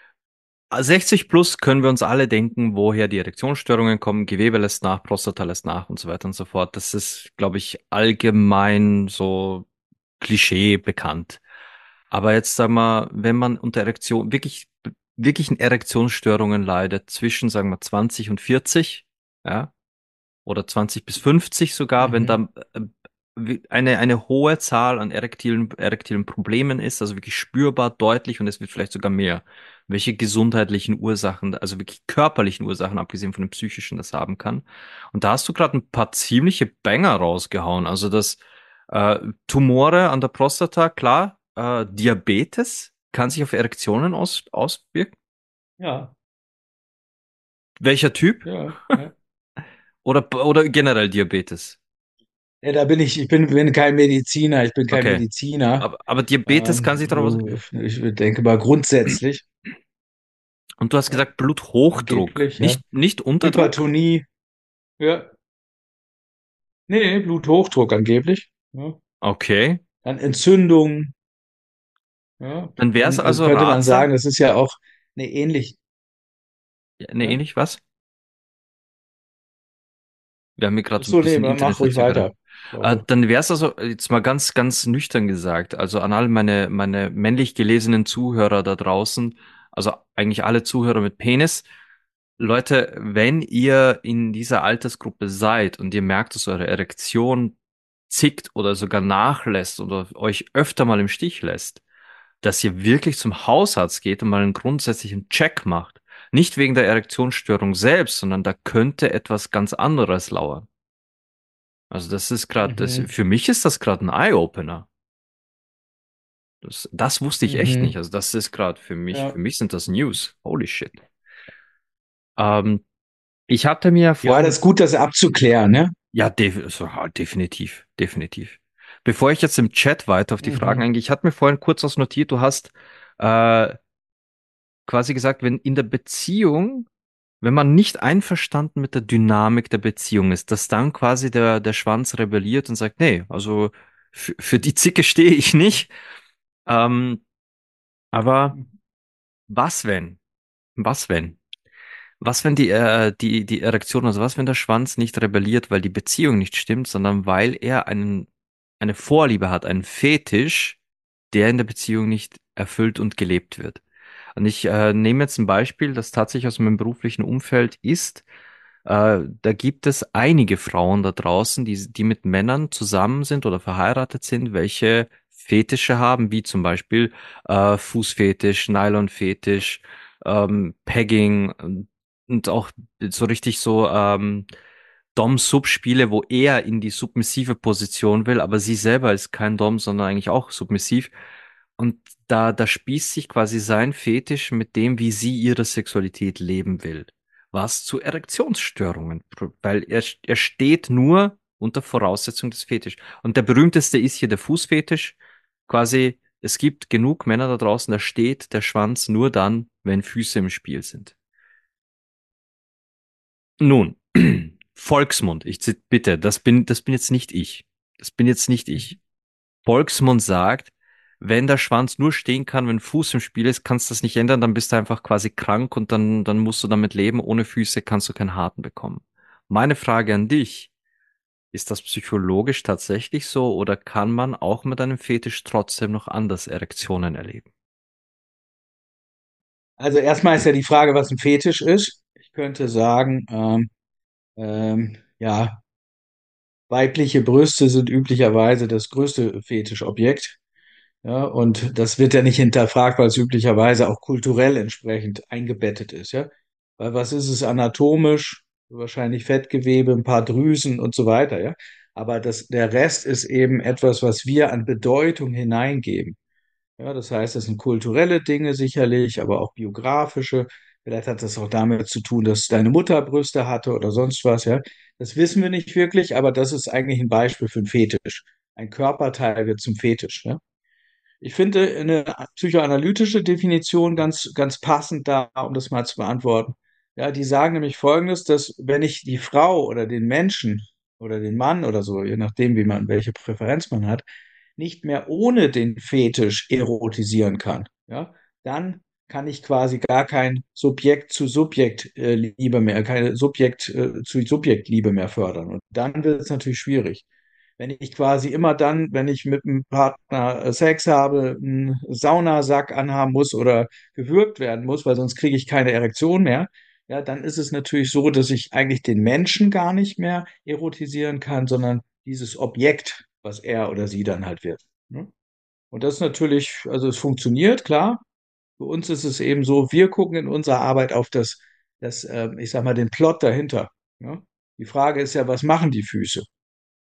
sechzig plus können wir uns alle denken, woher die Erektionsstörungen kommen, Gewebe lässt nach, Prostata lässt nach und so weiter und so fort. Das ist, glaube ich, allgemein so Klischee bekannt. Aber jetzt sag mal, wenn man unter Erektion wirklich wirklichen Erektionsstörungen leidet, zwischen, sagen wir, zwanzig und vierzig, ja, oder zwanzig bis fünfzig sogar, wenn Mhm. da äh, eine, eine hohe Zahl an erektilen, erektilen Problemen ist, also wirklich spürbar, deutlich und es wird vielleicht sogar mehr. Welche gesundheitlichen Ursachen, also wirklich körperlichen Ursachen, abgesehen von den psychischen, das haben kann. Und da hast du gerade ein paar ziemliche Banger rausgehauen. Also das äh, Tumore an der Prostata, klar, äh, Diabetes kann sich auf Erektionen aus, auswirken? Ja, Welcher Typ? ja, ja. Oder, oder generell Diabetes? Ja, da bin ich, ich bin, bin kein Mediziner, ich bin kein Okay. Mediziner. Aber, aber Diabetes kann sich darauf. Ähm, ich denke mal grundsätzlich, Und du hast ja, gesagt Bluthochdruck, angeblich, ja. nicht, nicht Unterdruck? Hypertonie, ja. Nee, Bluthochdruck angeblich. Ja. Okay. Dann Entzündung, ja. Dann wäre es Dann äh, also könnte man sagen, ratsam. das ist ja auch eine ähnlich, Ja, nee, ja. ähnlich was? Wir haben hier Ach gerade so ein so, nee, bisschen mach ruhig Internetverzögerung. weiter. Ich Äh, glaube. dann wäre es also jetzt mal ganz, ganz nüchtern gesagt, also an all meine, meine männlich gelesenen Zuhörer da draußen, also eigentlich alle Zuhörer mit Penis. Leute, wenn ihr in dieser Altersgruppe seid und ihr merkt, dass eure Erektion zickt oder sogar nachlässt oder euch öfter mal im Stich lässt, dass ihr wirklich zum Hausarzt geht und mal einen grundsätzlichen Check macht. Nicht wegen der Erektionsstörung selbst, sondern da könnte etwas ganz anderes lauern. Also das ist gerade, das, Mhm, für mich ist das gerade ein Eye-Opener. Das, das wusste ich echt nicht. mhm, Also das ist gerade für mich, für ja. mich sind das News. Holy shit. Ähm, ich hatte mir Ja, das vorhin, ist gut, das abzuklären, ne? ja, def so, ja, definitiv, definitiv. Bevor ich jetzt im Chat weiter auf die Fragen Mhm. eingehe, ich hatte mir vorhin kurz was notiert. Du hast äh, quasi gesagt, wenn in der Beziehung, wenn man nicht einverstanden mit der Dynamik der Beziehung ist, dass dann quasi der, der Schwanz rebelliert und sagt, nee, also für, für die Zicke stehe ich nicht. Ähm, aber was wenn? Was wenn? Was wenn die, äh, die, die Erektion, also was wenn der Schwanz nicht rebelliert, weil die Beziehung nicht stimmt, sondern weil er einen, eine Vorliebe hat, einen Fetisch, der in der Beziehung nicht erfüllt und gelebt wird. Und ich äh, nehme jetzt ein Beispiel, das tatsächlich aus meinem beruflichen Umfeld ist. Äh, da gibt es einige Frauen da draußen, die, die mit Männern zusammen sind oder verheiratet sind, welche Fetische haben, wie zum Beispiel äh, Fußfetisch, Nylonfetisch, ähm, Pegging und, und auch so richtig so ähm, Dom-Sub-Spiele, wo er in die submissive Position will, aber sie selber ist kein Dom, sondern eigentlich auch submissiv. Und da, da spießt sich quasi sein Fetisch mit dem, wie sie ihre Sexualität leben will, was zu Erektionsstörungen, weil er, er steht nur unter Voraussetzung des Fetisch. Und der berühmteste ist hier der Fußfetisch. Quasi, es gibt genug Männer da draußen, da steht der Schwanz nur dann, wenn Füße im Spiel sind. Nun, Volksmund, ich zit, bitte, das bin, das bin jetzt nicht ich. Das bin jetzt nicht ich. Volksmund sagt, wenn der Schwanz nur stehen kann, wenn Fuß im Spiel ist, kannst du das nicht ändern, dann bist du einfach quasi krank und dann, dann musst du damit leben. Ohne Füße kannst du keinen Harten bekommen. Meine Frage an dich, ist das psychologisch tatsächlich so oder kann man auch mit einem Fetisch trotzdem noch anders Erektionen erleben? Also erstmal ist ja die Frage, was ein Fetisch ist. Ich könnte sagen, ähm, ähm, ja, weibliche Brüste sind üblicherweise das größte Fetischobjekt. Ja, und das wird ja nicht hinterfragt, weil es üblicherweise auch kulturell entsprechend eingebettet ist, ja. Weil was ist es anatomisch? Wahrscheinlich Fettgewebe, ein paar Drüsen und so weiter, ja. Aber das, der Rest ist eben etwas, was wir an Bedeutung hineingeben. Ja, das heißt, das sind kulturelle Dinge sicherlich, aber auch biografische. Vielleicht hat das auch damit zu tun, dass deine Mutter Brüste hatte oder sonst was, ja. Das wissen wir nicht wirklich, aber das ist eigentlich ein Beispiel für einen Fetisch. Ein Körperteil wird zum Fetisch, ja. Ich finde eine psychoanalytische Definition ganz, ganz passend da, um das mal zu beantworten. Ja, die sagen nämlich Folgendes, dass wenn ich die Frau oder den Menschen oder den Mann oder so, je nachdem, wie man, welche Präferenz man hat, nicht mehr ohne den Fetisch erotisieren kann, ja, dann kann ich quasi gar kein Subjekt zu Subjekt äh, Liebe mehr, keine Subjekt äh, zu Subjektliebe mehr fördern. Und dann wird es natürlich schwierig. Wenn ich quasi immer dann, wenn ich mit einem Partner äh, Sex habe, einen Saunasack anhaben muss oder gewürgt werden muss, weil sonst kriege ich keine Erektion mehr, ja, dann ist es natürlich so, dass ich eigentlich den Menschen gar nicht mehr erotisieren kann, sondern dieses Objekt, was er oder sie dann halt wird. Ne? Und das ist natürlich, also es funktioniert, klar. Für uns ist es eben so, wir gucken in unserer Arbeit auf das, das ähm, ich sag mal, den Plot dahinter. Ne? Die Frage ist ja, was machen die Füße?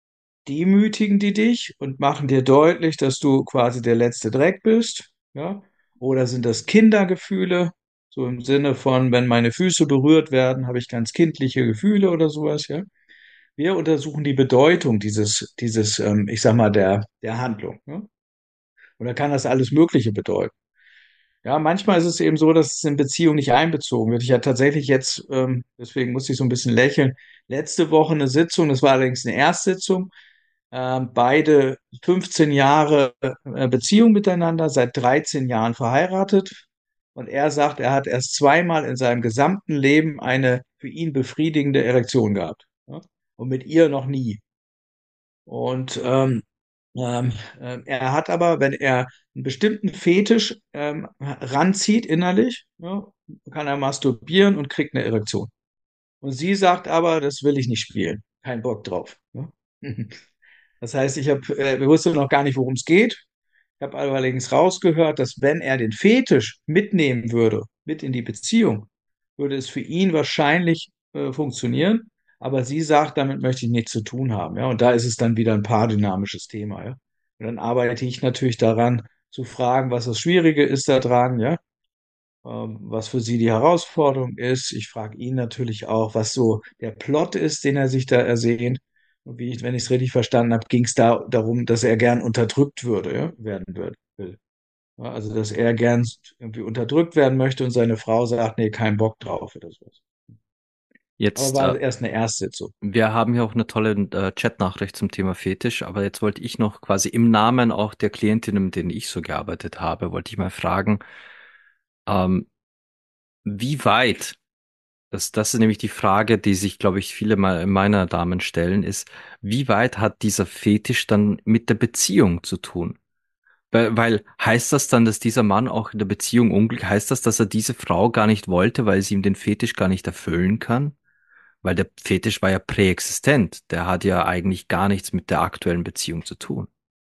demütigen die dich und machen dir deutlich, dass du quasi der letzte Dreck bist, ja? Oder sind das Kindergefühle, so im Sinne von, wenn meine Füße berührt werden, habe ich ganz kindliche Gefühle oder sowas, ja? Wir untersuchen die Bedeutung dieses, dieses, ähm, ich sag mal, der, der Handlung, ja? Und da kann das alles Mögliche bedeuten. Ja, manchmal ist es eben so, dass es in Beziehung nicht einbezogen wird. Ich hatte tatsächlich jetzt, ähm, deswegen musste ich so ein bisschen lächeln, letzte Woche eine Sitzung, das war allerdings eine Erstsitzung, ähm, beide fünfzehn Jahre äh, Beziehung miteinander, seit dreizehn Jahren verheiratet. Und er sagt, er hat erst zweimal in seinem gesamten Leben eine für ihn befriedigende Erektion gehabt. Ja? Und mit ihr noch nie. Und ähm, ähm, äh, er hat aber, wenn er einen bestimmten Fetisch ähm, ranzieht innerlich, ja, kann er masturbieren und kriegt eine Erektion. Und sie sagt aber, das will ich nicht spielen. Kein Bock drauf. Ja? Das heißt, ich habe, äh, wir wussten noch gar nicht, worum es geht. Ich habe allerdings rausgehört, dass wenn er den Fetisch mitnehmen würde, mit in die Beziehung, würde es für ihn wahrscheinlich äh, funktionieren. Aber sie sagt, damit möchte ich nichts zu tun haben. Ja, und da ist es dann wieder ein paardynamisches Thema. Ja, und dann arbeite ich natürlich daran, zu fragen, was das Schwierige ist daran. Ja, ähm, was für sie die Herausforderung ist. Ich frage ihn natürlich auch, was so der Plot ist, den er sich da ersehnt. Und wie ich, wenn ich es richtig verstanden habe, ging es da darum, dass er gern unterdrückt würde, ja, werden würde, will. Ja, also, dass er gern irgendwie unterdrückt werden möchte und seine Frau sagt, nee, kein Bock drauf oder sowas. Aber Jetzt, äh, war erst eine Erstsitzung. wir haben hier auch eine tolle äh, Chatnachricht zum Thema Fetisch, aber jetzt wollte ich noch quasi im Namen auch der Klientinnen, mit denen ich so gearbeitet habe, wollte ich mal fragen, ähm, wie weit, das, das ist nämlich die Frage, die sich, glaube ich, viele me- meiner Damen stellen, ist, wie weit hat dieser Fetisch dann mit der Beziehung zu tun? Weil, weil heißt das dann, dass dieser Mann auch in der Beziehung unglücklich, heißt das, dass er diese Frau gar nicht wollte, weil sie ihm den Fetisch gar nicht erfüllen kann? Weil der Fetisch war ja präexistent. Der hat ja eigentlich gar nichts mit der aktuellen Beziehung zu tun.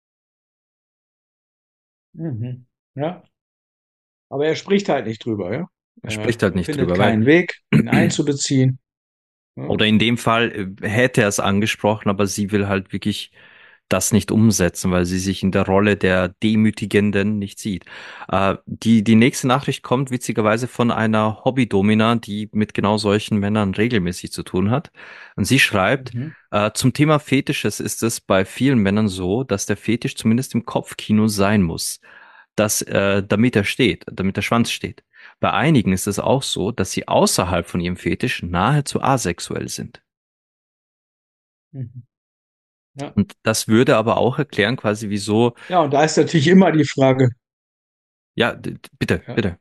Mhm. Ja, aber er spricht halt nicht drüber, ja. Er spricht Er halt nicht findet drüber, weil, keinen Weg, ihn einzubeziehen. Ja. oder in dem Fall äh, hätte er es angesprochen, aber sie will halt wirklich das nicht umsetzen, weil sie sich in der Rolle der Demütigenden nicht sieht. Äh, die, die nächste Nachricht kommt witzigerweise von einer Hobbydomina, die mit genau solchen Männern regelmäßig zu tun hat. Und sie schreibt, Mhm. äh, zum Thema Fetisches ist es bei vielen Männern so, dass der Fetisch zumindest im Kopfkino sein muss, dass, äh, damit er steht, damit der Schwanz steht. Bei einigen ist es auch so, dass sie außerhalb von ihrem Fetisch nahezu asexuell sind. Mhm. Ja. Und das würde aber auch erklären, quasi wieso, Ja, und da ist natürlich immer die Frage, ja, d- d- bitte, ja, bitte.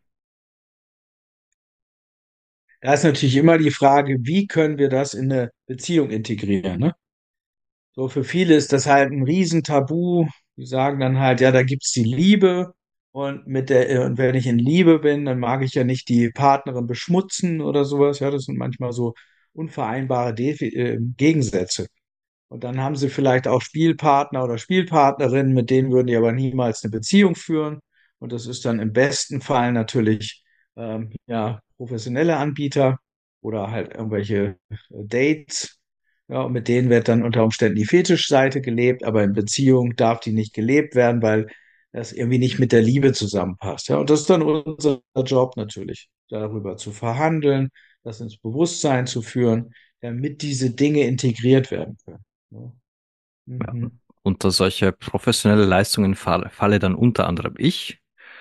da ist natürlich immer die Frage, wie können wir das in eine Beziehung integrieren, ne? So für viele ist das halt ein Riesentabu. Die sagen dann halt, ja, da gibt's die Liebe und mit der, äh, und wenn ich in Liebe bin, dann mag ich ja nicht die Partnerin beschmutzen oder sowas. Ja, das sind manchmal so unvereinbare Defi äh, Gegensätze. Und dann haben sie vielleicht auch Spielpartner oder Spielpartnerinnen, mit denen würden die aber niemals eine Beziehung führen. Und das ist dann im besten Fall natürlich ähm, ja, professionelle Anbieter oder halt irgendwelche äh, Dates. Ja, und mit denen wird dann unter Umständen die Fetischseite gelebt, aber in Beziehung darf die nicht gelebt werden, weil das irgendwie nicht mit der Liebe zusammenpasst. Ja, und das ist dann unser Job natürlich, darüber zu verhandeln, das ins Bewusstsein zu führen, damit diese Dinge integriert werden können. Ja. Ja. Mhm. Unter solche professionelle Leistungen fall, falle dann unter anderem ich.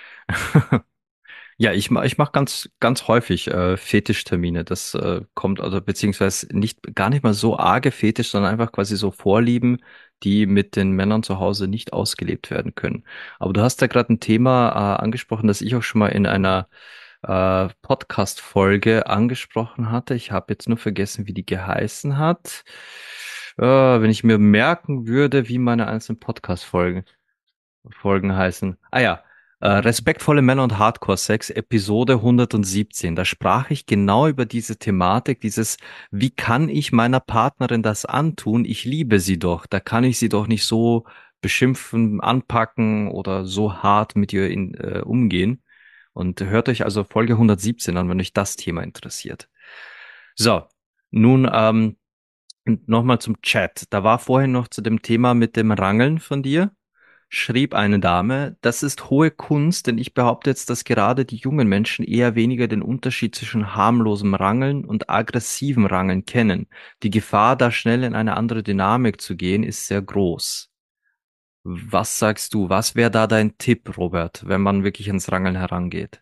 Ja, ich mache ich mach ganz ganz häufig äh, Fetischtermine. Das äh, kommt also beziehungsweise nicht gar nicht mal so arge Fetisch, sondern einfach quasi so Vorlieben, die mit den Männern zu Hause nicht ausgelebt werden können. Aber du hast da gerade ein Thema äh, angesprochen, das ich auch schon mal in einer äh, Podcast-Folge angesprochen hatte. Ich habe jetzt nur vergessen, wie die geheißen hat. Äh, wenn ich mir merken würde, wie meine einzelnen Podcast-Folgen Folgen heißen. Ah ja, äh, Respektvolle Männer und Hardcore-Sex, Episode hundertsiebzehn. Da sprach ich genau über diese Thematik, dieses, wie kann ich meiner Partnerin das antun? Ich liebe sie doch. Da kann ich sie doch nicht so beschimpfen, anpacken oder so hart mit ihr in, äh, umgehen. Und hört euch also Folge hundertsiebzehn an, wenn euch das Thema interessiert. So, nun, ähm, Und nochmal zum Chat. Da war vorhin noch zu dem Thema mit dem Rangeln von dir. Schrieb eine Dame, das ist hohe Kunst, denn ich behaupte jetzt, dass gerade die jungen Menschen eher weniger den Unterschied zwischen harmlosem Rangeln und aggressivem Rangeln kennen. Die Gefahr, da schnell in eine andere Dynamik zu gehen, ist sehr groß. Was sagst du? Was wäre da dein Tipp, Robert, wenn man wirklich ans Rangeln herangeht?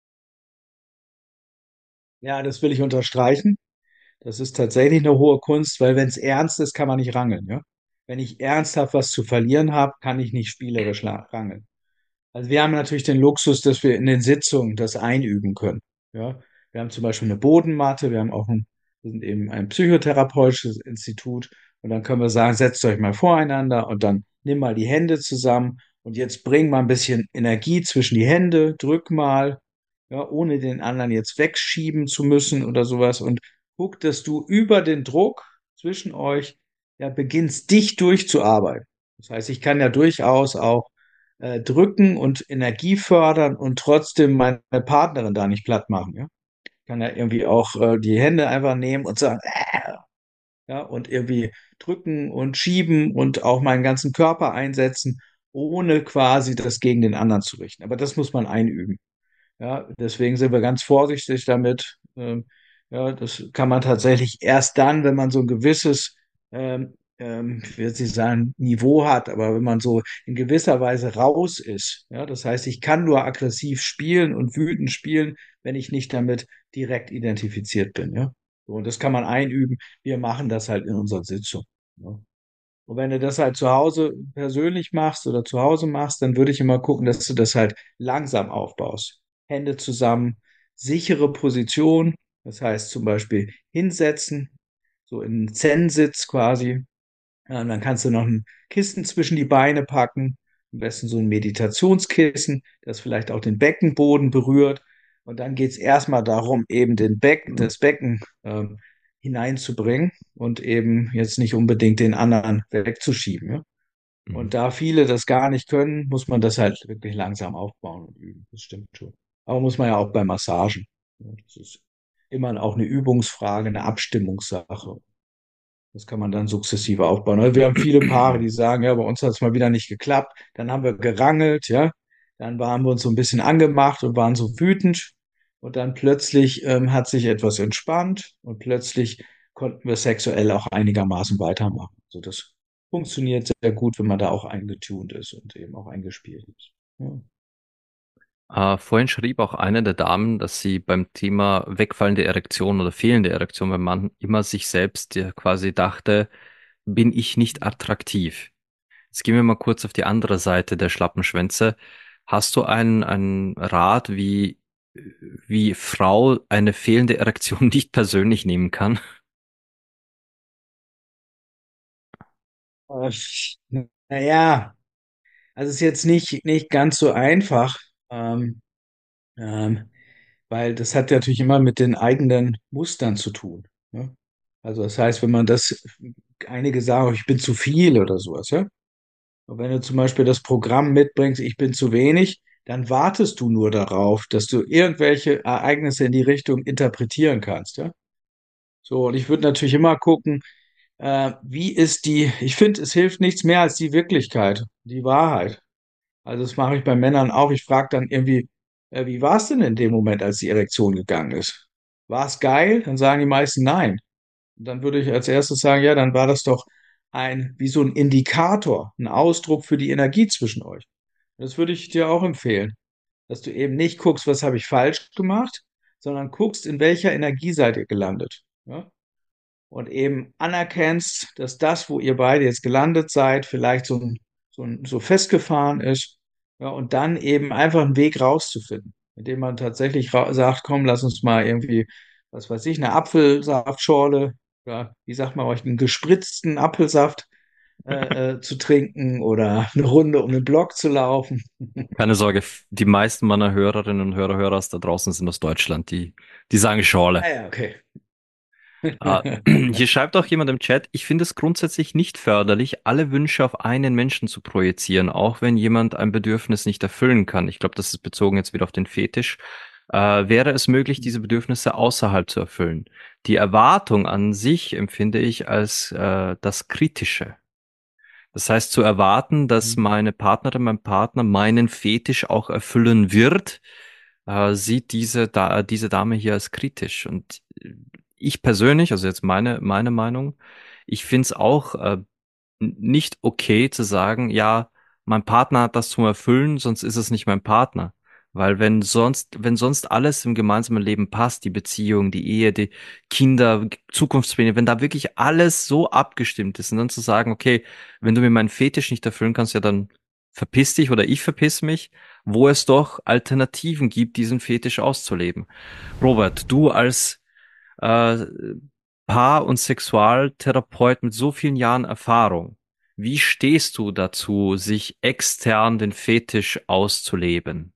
Ja, das will ich unterstreichen. Das ist tatsächlich eine hohe Kunst, weil wenn es ernst ist, kann man nicht rangeln, ja. Wenn ich ernsthaft was zu verlieren habe, kann ich nicht spielerisch la- rangeln. Also wir haben natürlich den Luxus, dass wir in den Sitzungen das einüben können. Ja, wir haben zum Beispiel eine Bodenmatte, wir haben auch ein, wir sind eben ein psychotherapeutisches Institut und dann können wir sagen, setzt euch mal voreinander und dann nimm mal die Hände zusammen und jetzt bring mal ein bisschen Energie zwischen die Hände, drück mal, ja, ohne den anderen jetzt wegschieben zu müssen oder sowas und guck, dass du über den Druck zwischen euch ja beginnst, dich durchzuarbeiten. Das heißt, ich kann ja durchaus auch äh, drücken und Energie fördern und trotzdem meine Partnerin da nicht platt machen. Ja? Ich kann ja irgendwie auch äh, die Hände einfach nehmen und sagen, äh, ja, und irgendwie drücken und schieben und auch meinen ganzen Körper einsetzen, ohne quasi das gegen den anderen zu richten. Aber das muss man einüben. Ja, deswegen sind wir ganz vorsichtig damit. Ähm, ja, das kann man tatsächlich erst dann, wenn man so ein gewisses, ähm, ähm, ich will jetzt nicht sagen, Niveau hat, aber wenn man so in gewisser Weise raus ist. Ja, das heißt, ich kann nur aggressiv spielen und wütend spielen, wenn ich nicht damit direkt identifiziert bin. Ja, so, und das kann man einüben. Wir machen das halt in unserer Sitzung. Ja. Und wenn du das halt zu Hause persönlich machst oder zu Hause machst, dann würde ich immer gucken, dass du das halt langsam aufbaust. Hände zusammen, sichere Position, das heißt zum Beispiel hinsetzen, so in einen Zen-Sitz quasi. Ja, und dann kannst du noch ein Kissen zwischen die Beine packen, am besten so ein Meditationskissen, das vielleicht auch den Beckenboden berührt. Und dann geht es erstmal darum, eben den Becken, das Becken ähm, hineinzubringen und eben jetzt nicht unbedingt den anderen wegzuschieben. Ja? Mhm. Und da viele das gar nicht können, muss man das halt wirklich langsam aufbauen und üben. Das stimmt schon. Aber muss man ja auch bei Massagen. Ja, das ist immer auch eine Übungsfrage, eine Abstimmungssache. Das kann man dann sukzessive aufbauen. Also wir haben viele Paare, die sagen, ja, bei uns hat es mal wieder nicht geklappt. Dann haben wir gerangelt, ja. Dann waren wir uns so ein bisschen angemacht und waren so wütend. Und dann plötzlich ähm, hat sich etwas entspannt und plötzlich konnten wir sexuell auch einigermaßen weitermachen. Also das funktioniert sehr gut, wenn man da auch eingetunt ist und eben auch eingespielt ist. Ja. Äh, vorhin schrieb auch eine der Damen, dass sie beim Thema wegfallende Erektion oder fehlende Erektion beim Mann immer sich selbst ja quasi dachte, bin ich nicht attraktiv? Jetzt gehen wir mal kurz auf die andere Seite der Schlappenschwänze. Hast du einen, einen Rat, wie, wie Frau eine fehlende Erektion nicht persönlich nehmen kann? Äh, naja, also es ist jetzt nicht, nicht ganz so einfach. Ähm, ähm, weil das hat ja natürlich immer mit den eigenen Mustern zu tun. Ne? Also das heißt, wenn man das, einige sagen, oh, ich bin zu viel oder sowas, ja. Und wenn du zum Beispiel das Programm mitbringst, ich bin zu wenig, dann wartest du nur darauf, dass du irgendwelche Ereignisse in die Richtung interpretieren kannst, ja. So, und ich würde natürlich immer gucken, äh, wie ist die, ich finde, es hilft nichts mehr als die Wirklichkeit, die Wahrheit. Also das mache ich bei Männern auch. Ich frage dann irgendwie, äh, wie war es denn in dem Moment, als die Erektion gegangen ist? War es geil? Dann sagen die meisten nein. Und dann würde ich als erstes sagen, ja, dann war das doch ein, wie so ein Indikator, ein Ausdruck für die Energie zwischen euch. Das würde ich dir auch empfehlen, dass du eben nicht guckst, was habe ich falsch gemacht, sondern guckst, in welcher Energie seid ihr gelandet. Ja? Und eben anerkennst, dass das, wo ihr beide jetzt gelandet seid, vielleicht so, ein, so, ein, so festgefahren ist. Ja, und dann eben einfach einen Weg rauszufinden, indem man tatsächlich ra sagt, komm, lass uns mal irgendwie, was weiß ich, eine Apfelsaftschorle, oder wie sagt man euch, einen gespritzten Apfelsaft äh, äh, zu trinken oder eine Runde um den Block zu laufen. Keine Sorge, f- die meisten meiner Hörerinnen und Hörer, Hörer da draußen sind aus Deutschland, die, die sagen Schorle. Ah ja, okay. Äh, hier schreibt auch jemand im Chat, ich finde es grundsätzlich nicht förderlich, alle Wünsche auf einen Menschen zu projizieren, auch wenn jemand ein Bedürfnis nicht erfüllen kann. Ich glaube, das ist bezogen jetzt wieder auf den Fetisch. äh, wäre es möglich, diese Bedürfnisse außerhalb zu erfüllen. Die Erwartung an sich empfinde ich als äh, das Kritische. Das heißt, zu erwarten, dass Mhm. meine Partnerin, mein Partner meinen Fetisch auch erfüllen wird, äh, sieht diese, da, diese Dame hier als kritisch. Und ich persönlich, also jetzt meine, meine Meinung, ich finde es auch äh, nicht okay zu sagen, ja, mein Partner hat das zum Erfüllen, sonst ist es nicht mein Partner. Weil wenn sonst, wenn sonst alles im gemeinsamen Leben passt, die Beziehung, die Ehe, die Kinder, Zukunftspläne, wenn da wirklich alles so abgestimmt ist und dann zu sagen, okay, wenn du mir meinen Fetisch nicht erfüllen kannst, ja dann verpiss dich oder ich verpiss mich, wo es doch Alternativen gibt, diesen Fetisch auszuleben. Robert, du als äh, Paar- und Sexualtherapeut mit so vielen Jahren Erfahrung, wie stehst du dazu, sich extern den Fetisch auszuleben?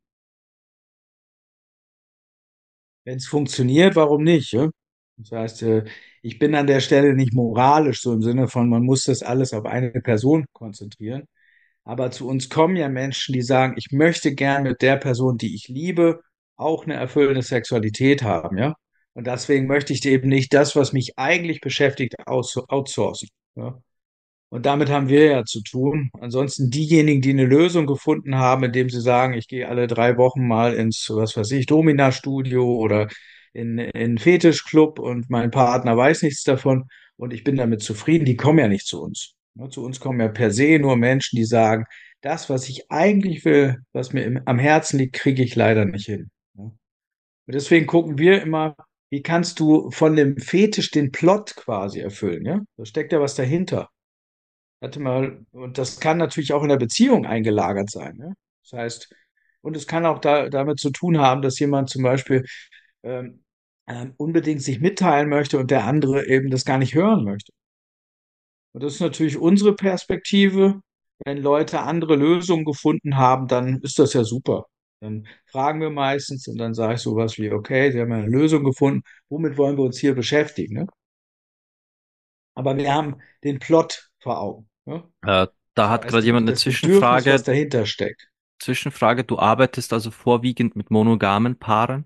Wenn es funktioniert, warum nicht? Ja? Das heißt, äh, ich bin an der Stelle nicht moralisch, so im Sinne von, man muss das alles auf eine Person konzentrieren. Aber zu uns kommen ja Menschen, die sagen, ich möchte gern mit der Person, die ich liebe, auch eine erfüllende Sexualität haben, ja. Und deswegen möchte ich eben nicht das, was mich eigentlich beschäftigt, aus outsourcen. Ja? Und damit haben wir ja zu tun. Ansonsten diejenigen, die eine Lösung gefunden haben, indem sie sagen, ich gehe alle drei Wochen mal ins, was weiß ich, Domina-Studio oder in, in einen Fetischclub und mein Partner weiß nichts davon und ich bin damit zufrieden, die kommen ja nicht zu uns. Ja, zu uns kommen ja per se nur Menschen, die sagen, das, was ich eigentlich will, was mir im, am Herzen liegt, kriege ich leider nicht hin. Ja. Und deswegen gucken wir immer, wie kannst du von dem Fetisch den Plot quasi erfüllen, ja? Da steckt ja was dahinter. Warte mal, und das kann natürlich auch in der Beziehung eingelagert sein. Ne? Das heißt, und es kann auch da, damit zu tun haben, dass jemand zum Beispiel ähm, ähm, unbedingt sich mitteilen möchte und der andere eben das gar nicht hören möchte. Und das ist natürlich unsere Perspektive. Wenn Leute andere Lösungen gefunden haben, dann ist das ja super. Dann fragen wir meistens und dann sage ich sowas wie, okay, Sie haben eine Lösung gefunden, womit wollen wir uns hier beschäftigen? Ne? Aber wir haben den Plot vor Augen. Ne? Äh, da Das hat heißt, gerade die, jemand eine das Bedürfnis, was Zwischenfrage. dahinter steckt. Zwischenfrage, du arbeitest also vorwiegend mit monogamen Paaren?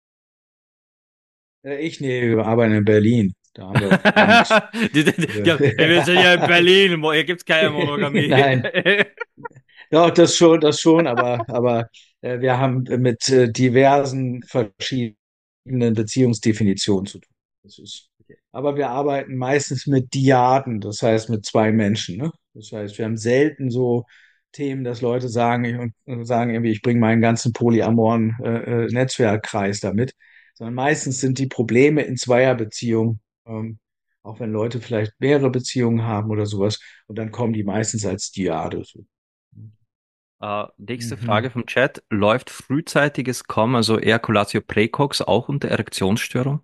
Äh, Ich, nee, wir arbeiten in Berlin. Da haben wir gar nichts. Die, die, die, Also, ja, ey, wir sind ja in Berlin, mo- hier gibt's keine Monogamie. nein, doch, das schon, das schon, aber, aber äh, wir haben mit äh, diversen verschiedenen Beziehungsdefinitionen zu tun. Das ist, aber wir arbeiten meistens mit Dyaden, das heißt mit zwei Menschen. Ne? Das heißt, wir haben selten so Themen, dass Leute sagen, und sagen irgendwie, ich bringe meinen ganzen polyamoren äh, äh, Netzwerkkreis damit, sondern meistens sind die Probleme in Zweierbeziehungen, ähm, auch wenn Leute vielleicht mehrere Beziehungen haben oder sowas, und dann kommen die meistens als Dyade. So. Äh, nächste Mhm. Frage vom Chat. Läuft frühzeitiges Kommen, also Ejaculatio precox, auch unter Erektionsstörung?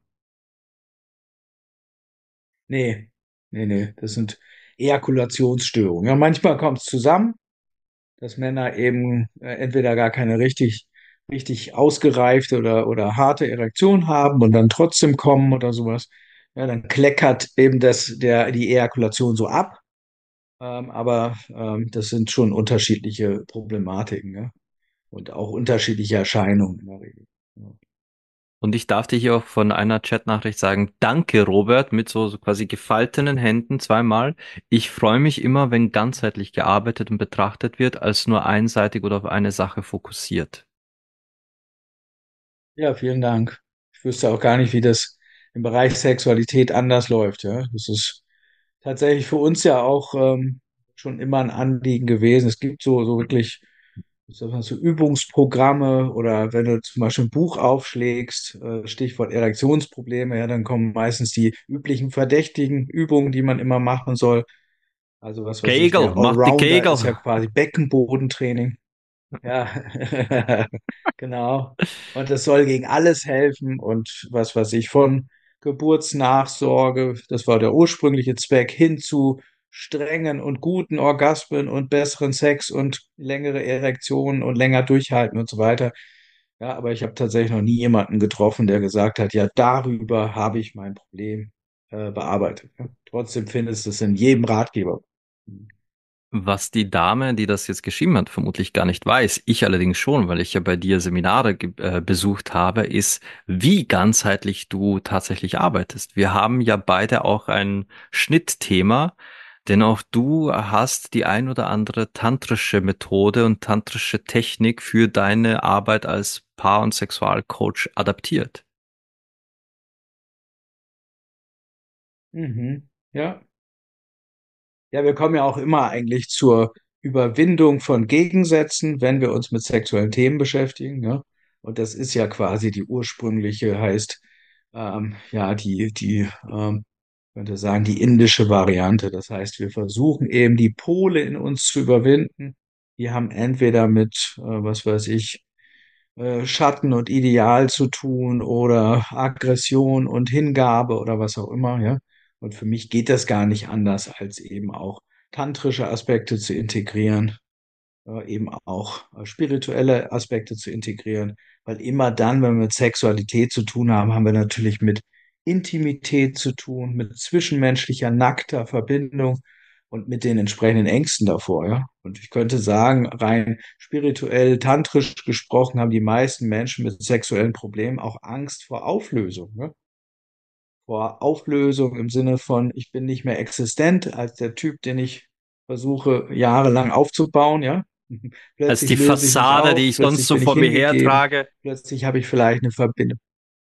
Nee, nee, nee, das sind Ejakulationsstörungen. Ja, manchmal kommt es zusammen, dass Männer eben äh, entweder gar keine richtig, richtig ausgereifte oder, oder harte Erektion haben und dann trotzdem kommen oder sowas. Ja, dann kleckert eben das, der, die Ejakulation so ab. Ähm, aber ähm, das sind schon unterschiedliche Problematiken, ja? Und auch unterschiedliche Erscheinungen in der Regel. Ja. Und ich darf dir hier auch von einer Chatnachricht sagen, danke Robert, mit so, so quasi gefalteten Händen zweimal. Ich freue mich immer, wenn ganzheitlich gearbeitet und betrachtet wird, als nur einseitig oder auf eine Sache fokussiert. Ja, vielen Dank. Ich wüsste auch gar nicht, wie das im Bereich Sexualität anders läuft. Ja, das ist tatsächlich für uns ja auch ähm, schon immer ein Anliegen gewesen. Es gibt so, so wirklich ich sag mal, so Übungsprogramme oder wenn du zum Beispiel ein Buch aufschlägst, äh, Stichwort Erektionsprobleme, ja, dann kommen meistens die üblichen verdächtigen Übungen, die man immer machen soll. Also was weiß ich, Kegel, der mach die Allrounder Kegel. ist ja quasi Beckenbodentraining. Ja, genau. Und das soll gegen alles helfen und was weiß ich, von Geburtsnachsorge, das war der ursprüngliche Zweck, hin zu strengen und guten Orgasmen und besseren Sex und längere Erektionen und länger durchhalten und so weiter. Ja, aber ich habe tatsächlich noch nie jemanden getroffen, der gesagt hat, ja, darüber habe ich mein Problem äh, bearbeitet. Ja. Trotzdem findest du es in jedem Ratgeber. Was die Dame, die das jetzt geschrieben hat, vermutlich gar nicht weiß, ich allerdings schon, weil ich ja bei dir Seminare ge- äh, besucht habe, ist, wie ganzheitlich du tatsächlich arbeitest. Wir haben ja beide auch ein Schnittthema, denn auch du hast die ein oder andere tantrische Methode und tantrische Technik für deine Arbeit als Paar- und Sexualcoach adaptiert. Mhm. Ja. Ja, wir kommen ja auch immer eigentlich zur Überwindung von Gegensätzen, wenn wir uns mit sexuellen Themen beschäftigen. Ne? Und das ist ja quasi die ursprüngliche, heißt, ähm, ja, die, die, ähm, könnte sagen, die indische Variante. Das heißt, wir versuchen eben die Pole in uns zu überwinden. Die haben entweder mit, äh, was weiß ich, äh, Schatten und Ideal zu tun oder Aggression und Hingabe oder was auch immer, ja. Und für mich geht das gar nicht anders, als eben auch tantrische Aspekte zu integrieren, äh, eben auch äh, spirituelle Aspekte zu integrieren, weil immer dann, wenn wir mit Sexualität zu tun haben, haben wir natürlich mit Intimität zu tun, mit zwischenmenschlicher, nackter Verbindung und mit den entsprechenden Ängsten davor, ja. Und ich könnte sagen, rein spirituell, tantrisch gesprochen, haben die meisten Menschen mit sexuellen Problemen auch Angst vor Auflösung, ne? Vor Auflösung im Sinne von, ich bin nicht mehr existent als der Typ, den ich versuche jahrelang aufzubauen, ja. Als Plötzlich die löse ich mich Fassade, auf, die ich sonst plötzlich so bin ich vor mir hingegeben, hertrage. plötzlich habe ich vielleicht eine Verbindung.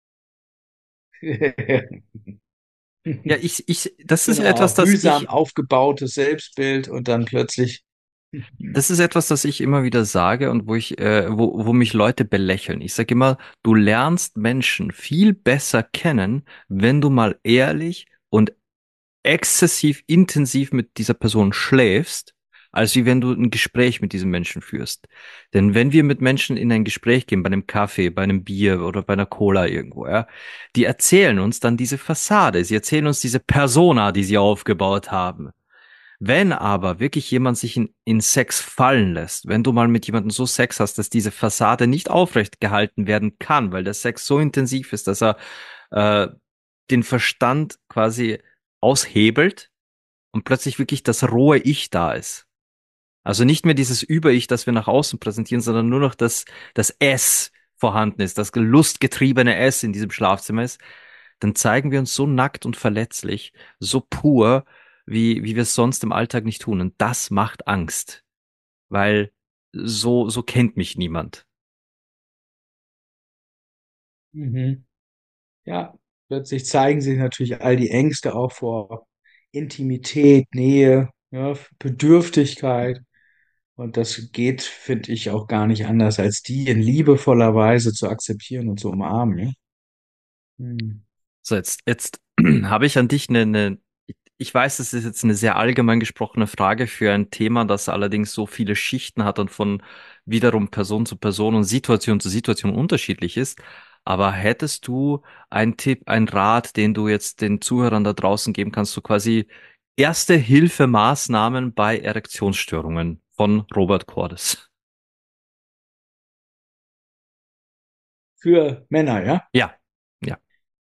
Ja, ich, ich, das ist ja etwas, Genau, das mühsam ich aufgebautes Selbstbild und dann plötzlich. Das ist etwas, das ich immer wieder sage und wo ich, äh, wo, wo mich Leute belächeln. Ich sage immer, du lernst Menschen viel besser kennen, wenn du mal ehrlich und exzessiv intensiv mit dieser Person schläfst, als wie wenn du ein Gespräch mit diesem Menschen führst. Denn wenn wir mit Menschen in ein Gespräch gehen, bei einem Kaffee, bei einem Bier oder bei einer Cola irgendwo, ja, die erzählen uns dann diese Fassade, sie erzählen uns diese Persona, die sie aufgebaut haben. Wenn aber wirklich jemand sich in, in Sex fallen lässt, wenn du mal mit jemandem so Sex hast, dass diese Fassade nicht aufrecht gehalten werden kann, weil der Sex so intensiv ist, dass er äh, den Verstand quasi aushebelt und plötzlich wirklich das rohe Ich da ist. Also nicht mehr dieses Über-Ich, das wir nach außen präsentieren, sondern nur noch das, das S vorhanden ist, das lustgetriebene S in diesem Schlafzimmer ist, dann zeigen wir uns so nackt und verletzlich, so pur, wie, wie wir es sonst im Alltag nicht tun. Und das macht Angst, weil so, so kennt mich niemand. Mhm. Ja, plötzlich zeigen sich natürlich all die Ängste auch vor Intimität, Nähe, ja, Bedürftigkeit. Und das geht, finde ich, auch gar nicht anders, als die in liebevoller Weise zu akzeptieren und zu umarmen. Ja? Hm. So, jetzt, jetzt habe ich an dich eine, eine, ich weiß, das ist jetzt eine sehr allgemein gesprochene Frage für ein Thema, das allerdings so viele Schichten hat und von wiederum Person zu Person und Situation zu Situation unterschiedlich ist. Aber hättest du einen Tipp, einen Rat, den du jetzt den Zuhörern da draußen geben kannst, so quasi erste Hilfemaßnahmen bei Erektionsstörungen von Robert Cordes? Für Männer, ja? Ja, ja.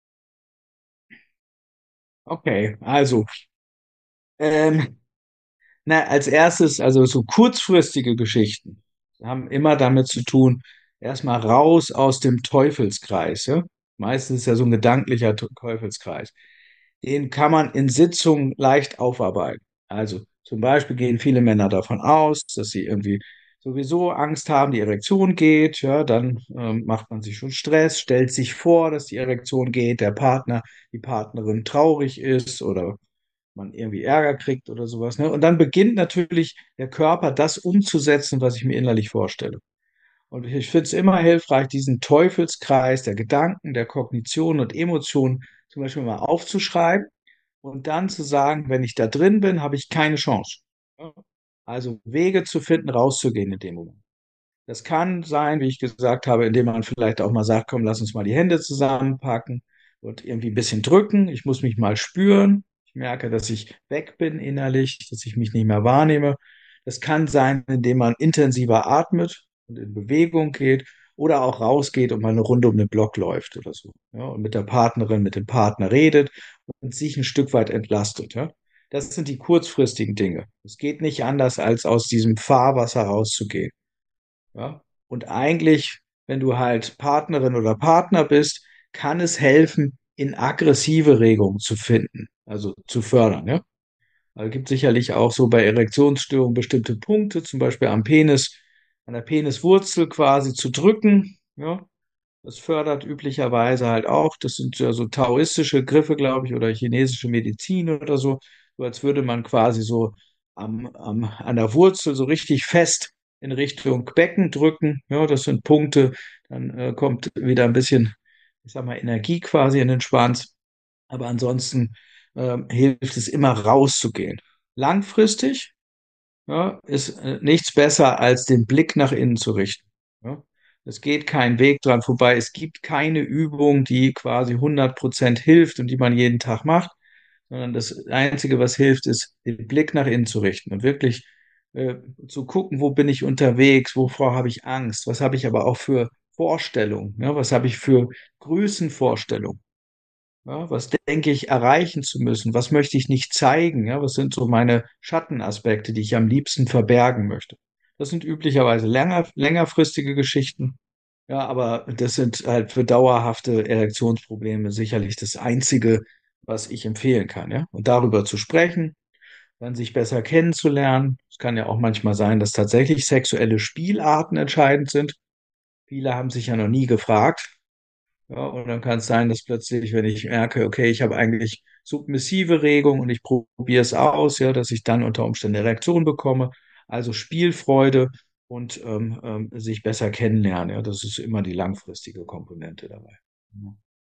Okay, also, ähm, na, als erstes, also so kurzfristige Geschichten haben immer damit zu tun, erstmal raus aus dem Teufelskreis. Ja? Meistens ist ja so ein gedanklicher Te- Teufelskreis. Den kann man in Sitzungen leicht aufarbeiten. Also zum Beispiel gehen viele Männer davon aus, dass sie irgendwie sowieso Angst haben, die Erektion geht. Ja, dann ähm, macht man sich schon Stress, stellt sich vor, dass die Erektion geht, der Partner, die Partnerin traurig ist oder man irgendwie Ärger kriegt oder sowas. Ne? Und dann beginnt natürlich der Körper das umzusetzen, was ich mir innerlich vorstelle. Und ich finde es immer hilfreich, diesen Teufelskreis der Gedanken, der Kognition und Emotionen zum Beispiel mal aufzuschreiben und dann zu sagen, wenn ich da drin bin, habe ich keine Chance. Ja? Also Wege zu finden, rauszugehen in dem Moment. Das kann sein, wie ich gesagt habe, indem man vielleicht auch mal sagt, komm, lass uns mal die Hände zusammenpacken und irgendwie ein bisschen drücken. Ich muss mich mal spüren. Ich merke, dass ich weg bin innerlich, dass ich mich nicht mehr wahrnehme. Das kann sein, indem man intensiver atmet und in Bewegung geht oder auch rausgeht und mal eine Runde um den Block läuft oder so. Ja, und mit der Partnerin, mit dem Partner redet und sich ein Stück weit entlastet. Ja. Das sind die kurzfristigen Dinge. Es geht nicht anders, als aus diesem Fahrwasser rauszugehen. Ja? Und eigentlich, wenn du halt Partnerin oder Partner bist, kann es helfen, in aggressive Regungen zu finden, also zu fördern. Ja? Also gibt sicherlich auch so bei Erektionsstörungen bestimmte Punkte, zum Beispiel am Penis, an der Peniswurzel quasi zu drücken. Ja? Das fördert üblicherweise halt auch, das sind ja so taoistische Griffe, glaube ich, oder chinesische Medizin oder so, so als würde man quasi so am, am, an der Wurzel so richtig fest in Richtung Becken drücken. Ja, das sind Punkte, dann äh, kommt wieder ein bisschen, ich sag mal, Energie quasi in den Schwanz. Aber ansonsten ähm, hilft es immer rauszugehen. Langfristig, ja, ist äh, nichts besser, als den Blick nach innen zu richten. Ja. Es geht kein Weg dran vorbei. Es gibt keine Übung, die quasi hundert Prozent hilft und die man jeden Tag macht, sondern das Einzige, was hilft, ist, den Blick nach innen zu richten und wirklich äh, zu gucken, wo bin ich unterwegs, wovor habe ich Angst, was habe ich aber auch für Vorstellungen, ja, was habe ich für Größenvorstellungen. Ja, was denke ich erreichen zu müssen? Was möchte ich nicht zeigen? Ja, was sind so meine Schattenaspekte, die ich am liebsten verbergen möchte? Das sind üblicherweise länger, längerfristige Geschichten. Ja, aber das sind halt für dauerhafte Erektionsprobleme sicherlich das Einzige, was ich empfehlen kann. Ja, und darüber zu sprechen, dann sich besser kennenzulernen. Es kann ja auch manchmal sein, dass tatsächlich sexuelle Spielarten entscheidend sind. Viele haben sich ja noch nie gefragt, ja, und dann kann es sein, dass plötzlich, wenn ich merke, okay, ich habe eigentlich submissive Regung und ich probiere es aus, ja, dass ich dann unter Umständen eine Reaktion bekomme. Also Spielfreude und ähm, ähm, sich besser kennenlernen. Ja, das ist immer die langfristige Komponente dabei. Ja.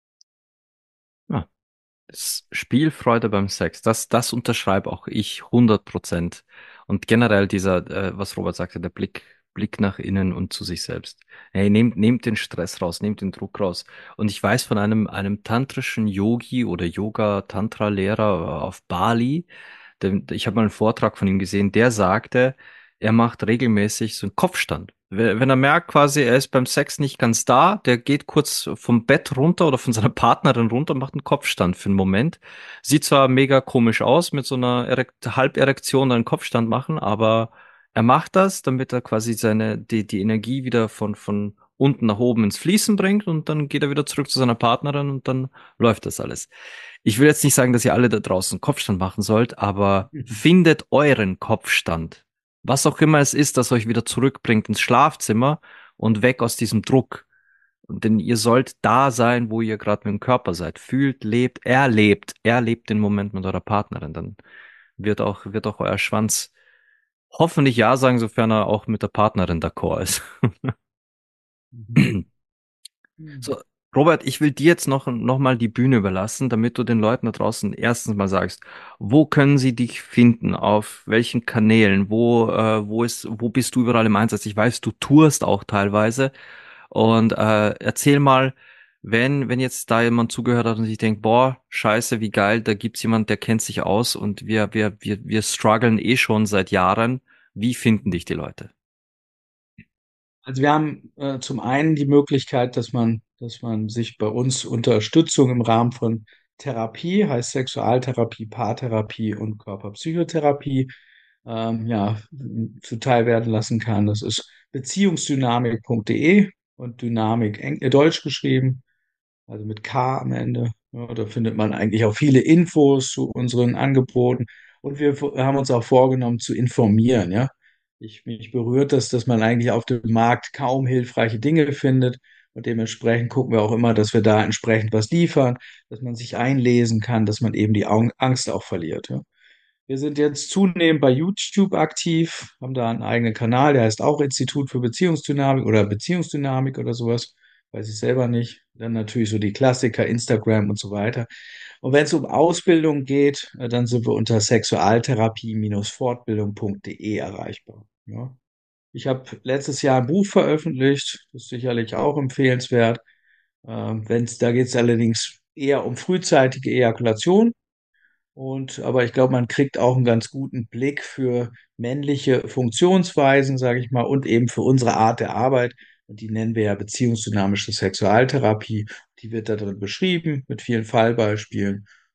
Ja. Das Spielfreude beim Sex, das, das unterschreibe auch ich hundert Prozent. Und generell dieser, äh, was Robert sagte, der Blick, Blick nach innen und zu sich selbst. Hey, nehmt, nehmt den Stress raus, nehmt den Druck raus. Und ich weiß von einem, einem tantrischen Yogi oder Yoga-Tantra-Lehrer auf Bali, der, ich habe mal einen Vortrag von ihm gesehen, der sagte, er macht regelmäßig so einen Kopfstand. Wenn wenn er merkt quasi, er ist beim Sex nicht ganz da, der geht kurz vom Bett runter oder von seiner Partnerin runter und macht einen Kopfstand für einen Moment. Sieht zwar mega komisch aus, mit so einer Erekt Halberektion einen Kopfstand machen, aber er macht das, damit er quasi seine, die, die Energie wieder von, von unten nach oben ins Fließen bringt und dann geht er wieder zurück zu seiner Partnerin und dann läuft das alles. Ich will jetzt nicht sagen, dass ihr alle da draußen Kopfstand machen sollt, aber Mhm. findet euren Kopfstand. Was auch immer es ist, das euch wieder zurückbringt ins Schlafzimmer und weg aus diesem Druck. Denn ihr sollt da sein, wo ihr gerade mit dem Körper seid. Fühlt, lebt, erlebt, erlebt den Moment mit eurer Partnerin. Dann wird auch, wird auch euer Schwanz hoffentlich ja sagen, sofern er auch mit der Partnerin d'accord ist. Mhm. Mhm. So, Robert, ich will dir jetzt noch, noch mal die Bühne überlassen, damit du den Leuten da draußen erstens mal sagst, wo können sie dich finden, auf welchen Kanälen, wo, äh, wo ist, wo bist du überall im Einsatz? Ich weiß, du tourst auch teilweise. Und äh, erzähl mal, wenn, wenn jetzt da jemand zugehört hat und sich denkt, boah, scheiße, wie geil, da gibt's jemand, der kennt sich aus und wir, wir, wir, wir strugglen eh schon seit Jahren. Wie finden dich die Leute? Also wir haben äh, zum einen die Möglichkeit, dass man, dass man sich bei uns Unterstützung im Rahmen von Therapie, heißt Sexualtherapie, Paartherapie und Körperpsychotherapie, ähm, ja, zuteil werden lassen kann. Das ist beziehungsdynamik punkt de und Dynamik eng, äh, deutsch geschrieben, also mit K am Ende. Ja, da findet man eigentlich auch viele Infos zu unseren Angeboten. Und wir haben uns auch vorgenommen zu informieren, ja. Ich, mich berührt das, dass man eigentlich auf dem Markt kaum hilfreiche Dinge findet. Und dementsprechend gucken wir auch immer, dass wir da entsprechend was liefern, dass man sich einlesen kann, dass man eben die Au- Angst auch verliert. Ja. Wir sind jetzt zunehmend bei YouTube aktiv, haben da einen eigenen Kanal, der heißt auch Institut für Beziehungsdynamik oder Beziehungsdynamik oder sowas, weiß ich selber nicht. Dann natürlich so die Klassiker, Instagram und so weiter. Und wenn es um Ausbildung geht, äh, dann sind wir unter sexualtherapie-fortbildung punkt de erreichbar. Ja. Ich habe letztes Jahr ein Buch veröffentlicht, das ist sicherlich auch empfehlenswert. Ähm, wenn's, da geht es allerdings eher um frühzeitige Ejakulation. Und, aber ich glaube, man kriegt auch einen ganz guten Blick für männliche Funktionsweisen, sage ich mal, und eben für unsere Art der Arbeit. Und die nennen wir ja beziehungsdynamische Sexualtherapie. Die wird da drin beschrieben mit vielen Fallbeispielen.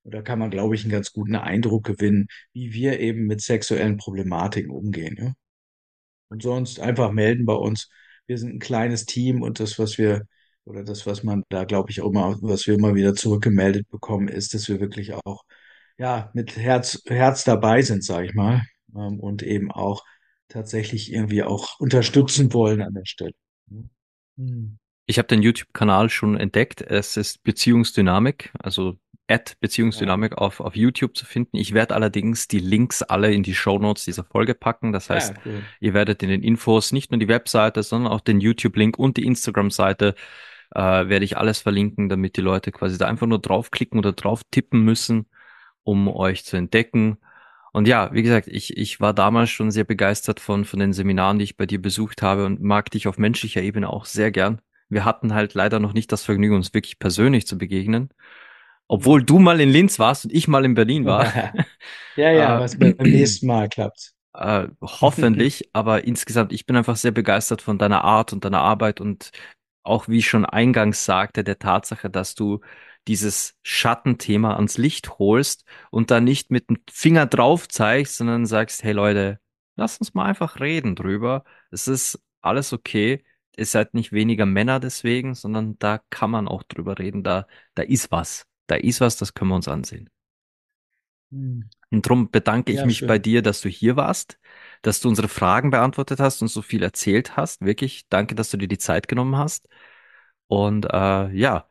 Und da kann man, glaube ich, einen ganz guten Eindruck gewinnen, wie wir eben mit sexuellen Problematiken umgehen. Ja? Und sonst einfach melden bei uns. Wir sind ein kleines Team und das, was wir, oder das, was man da, glaube ich, auch immer, was wir immer wieder zurückgemeldet bekommen, ist, dass wir wirklich auch, ja, mit Herz, Herz dabei sind, sage ich mal, ähm, und eben auch tatsächlich irgendwie auch unterstützen wollen an der Stelle. Hm. Ich habe den YouTube-Kanal schon entdeckt. Es ist Beziehungsdynamik, also at Ja, Beziehungsdynamik auf, auf YouTube zu finden. Ich werde allerdings die Links alle in die Shownotes dieser Folge packen. Das ja, heißt, cool. ihr werdet in den Infos nicht nur die Webseite, sondern auch den YouTube-Link und die Instagram-Seite äh, werde ich alles verlinken, damit die Leute quasi da einfach nur draufklicken oder drauf tippen müssen, um euch zu entdecken. Und ja, wie gesagt, ich, ich war damals schon sehr begeistert von, von den Seminaren, die ich bei dir besucht habe und mag dich auf menschlicher Ebene auch sehr gern. Wir hatten halt leider noch nicht das Vergnügen, uns wirklich persönlich zu begegnen. Obwohl du mal in Linz warst und ich mal in Berlin war. Ja, ja, äh, was beim nächsten Mal klappt. äh, hoffentlich, aber insgesamt, ich bin einfach sehr begeistert von deiner Art und deiner Arbeit und auch, wie ich schon eingangs sagte, der Tatsache, dass du dieses Schattenthema ans Licht holst und da nicht mit dem Finger drauf zeigst, sondern sagst, hey Leute, lass uns mal einfach reden drüber. Es ist alles okay. Ihr seid nicht weniger Männer deswegen, sondern da kann man auch drüber reden. Da, da ist was. Da ist was, das können wir uns ansehen. Hm. Und darum bedanke ich Ja, mich bei schön. dir, dass du hier warst, dass du unsere Fragen beantwortet hast und so viel erzählt hast. Wirklich, danke, dass du dir die Zeit genommen hast. Und äh, ja,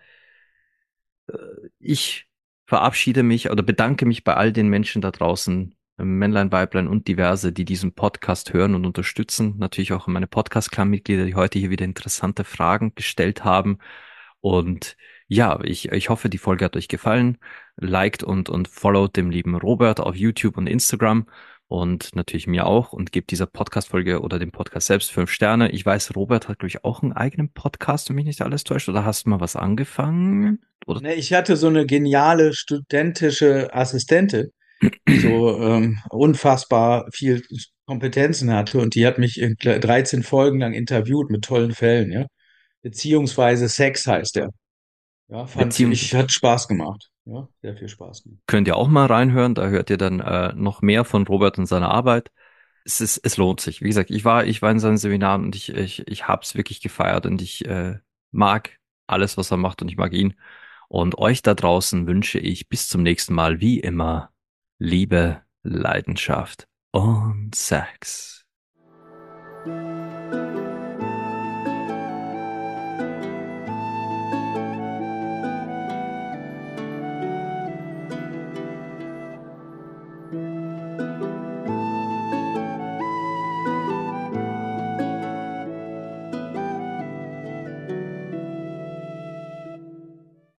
ich verabschiede mich oder bedanke mich bei all den Menschen da draußen, äh, Männlein, Weiblein und diverse, die diesen Podcast hören und unterstützen. Natürlich auch meine Podcast-Clan-Mitglieder, die heute hier wieder interessante Fragen gestellt haben. Und ja, ich, ich hoffe, die Folge hat euch gefallen. Liked und, und followt dem lieben Robert auf YouTube und Instagram und natürlich mir auch und gebt dieser Podcast-Folge oder dem Podcast selbst fünf Sterne. Ich weiß, Robert hat, glaube ich, auch einen eigenen Podcast, wenn mich nicht alles täuscht. Oder hast du mal was angefangen? Oder Ne, ich hatte so eine geniale studentische Assistentin, die so ähm, unfassbar viel Kompetenzen hatte und die hat mich in dreizehn Folgen lang interviewt mit tollen Fällen, ja. Beziehungsweise Sex heißt der. Ja, fand Beziehungs ich, hat Spaß gemacht. Ja, sehr viel Spaß gemacht. könnt ihr auch mal reinhören. Da hört ihr dann äh, noch mehr von Robert und seiner Arbeit. Es ist, es lohnt sich. Wie gesagt, ich war, ich war in seinen Seminaren und ich, ich, ich hab's wirklich gefeiert und ich äh, mag alles, was er macht und ich mag ihn. Und euch da draußen wünsche ich bis zum nächsten Mal, wie immer, Liebe, Leidenschaft und Sex.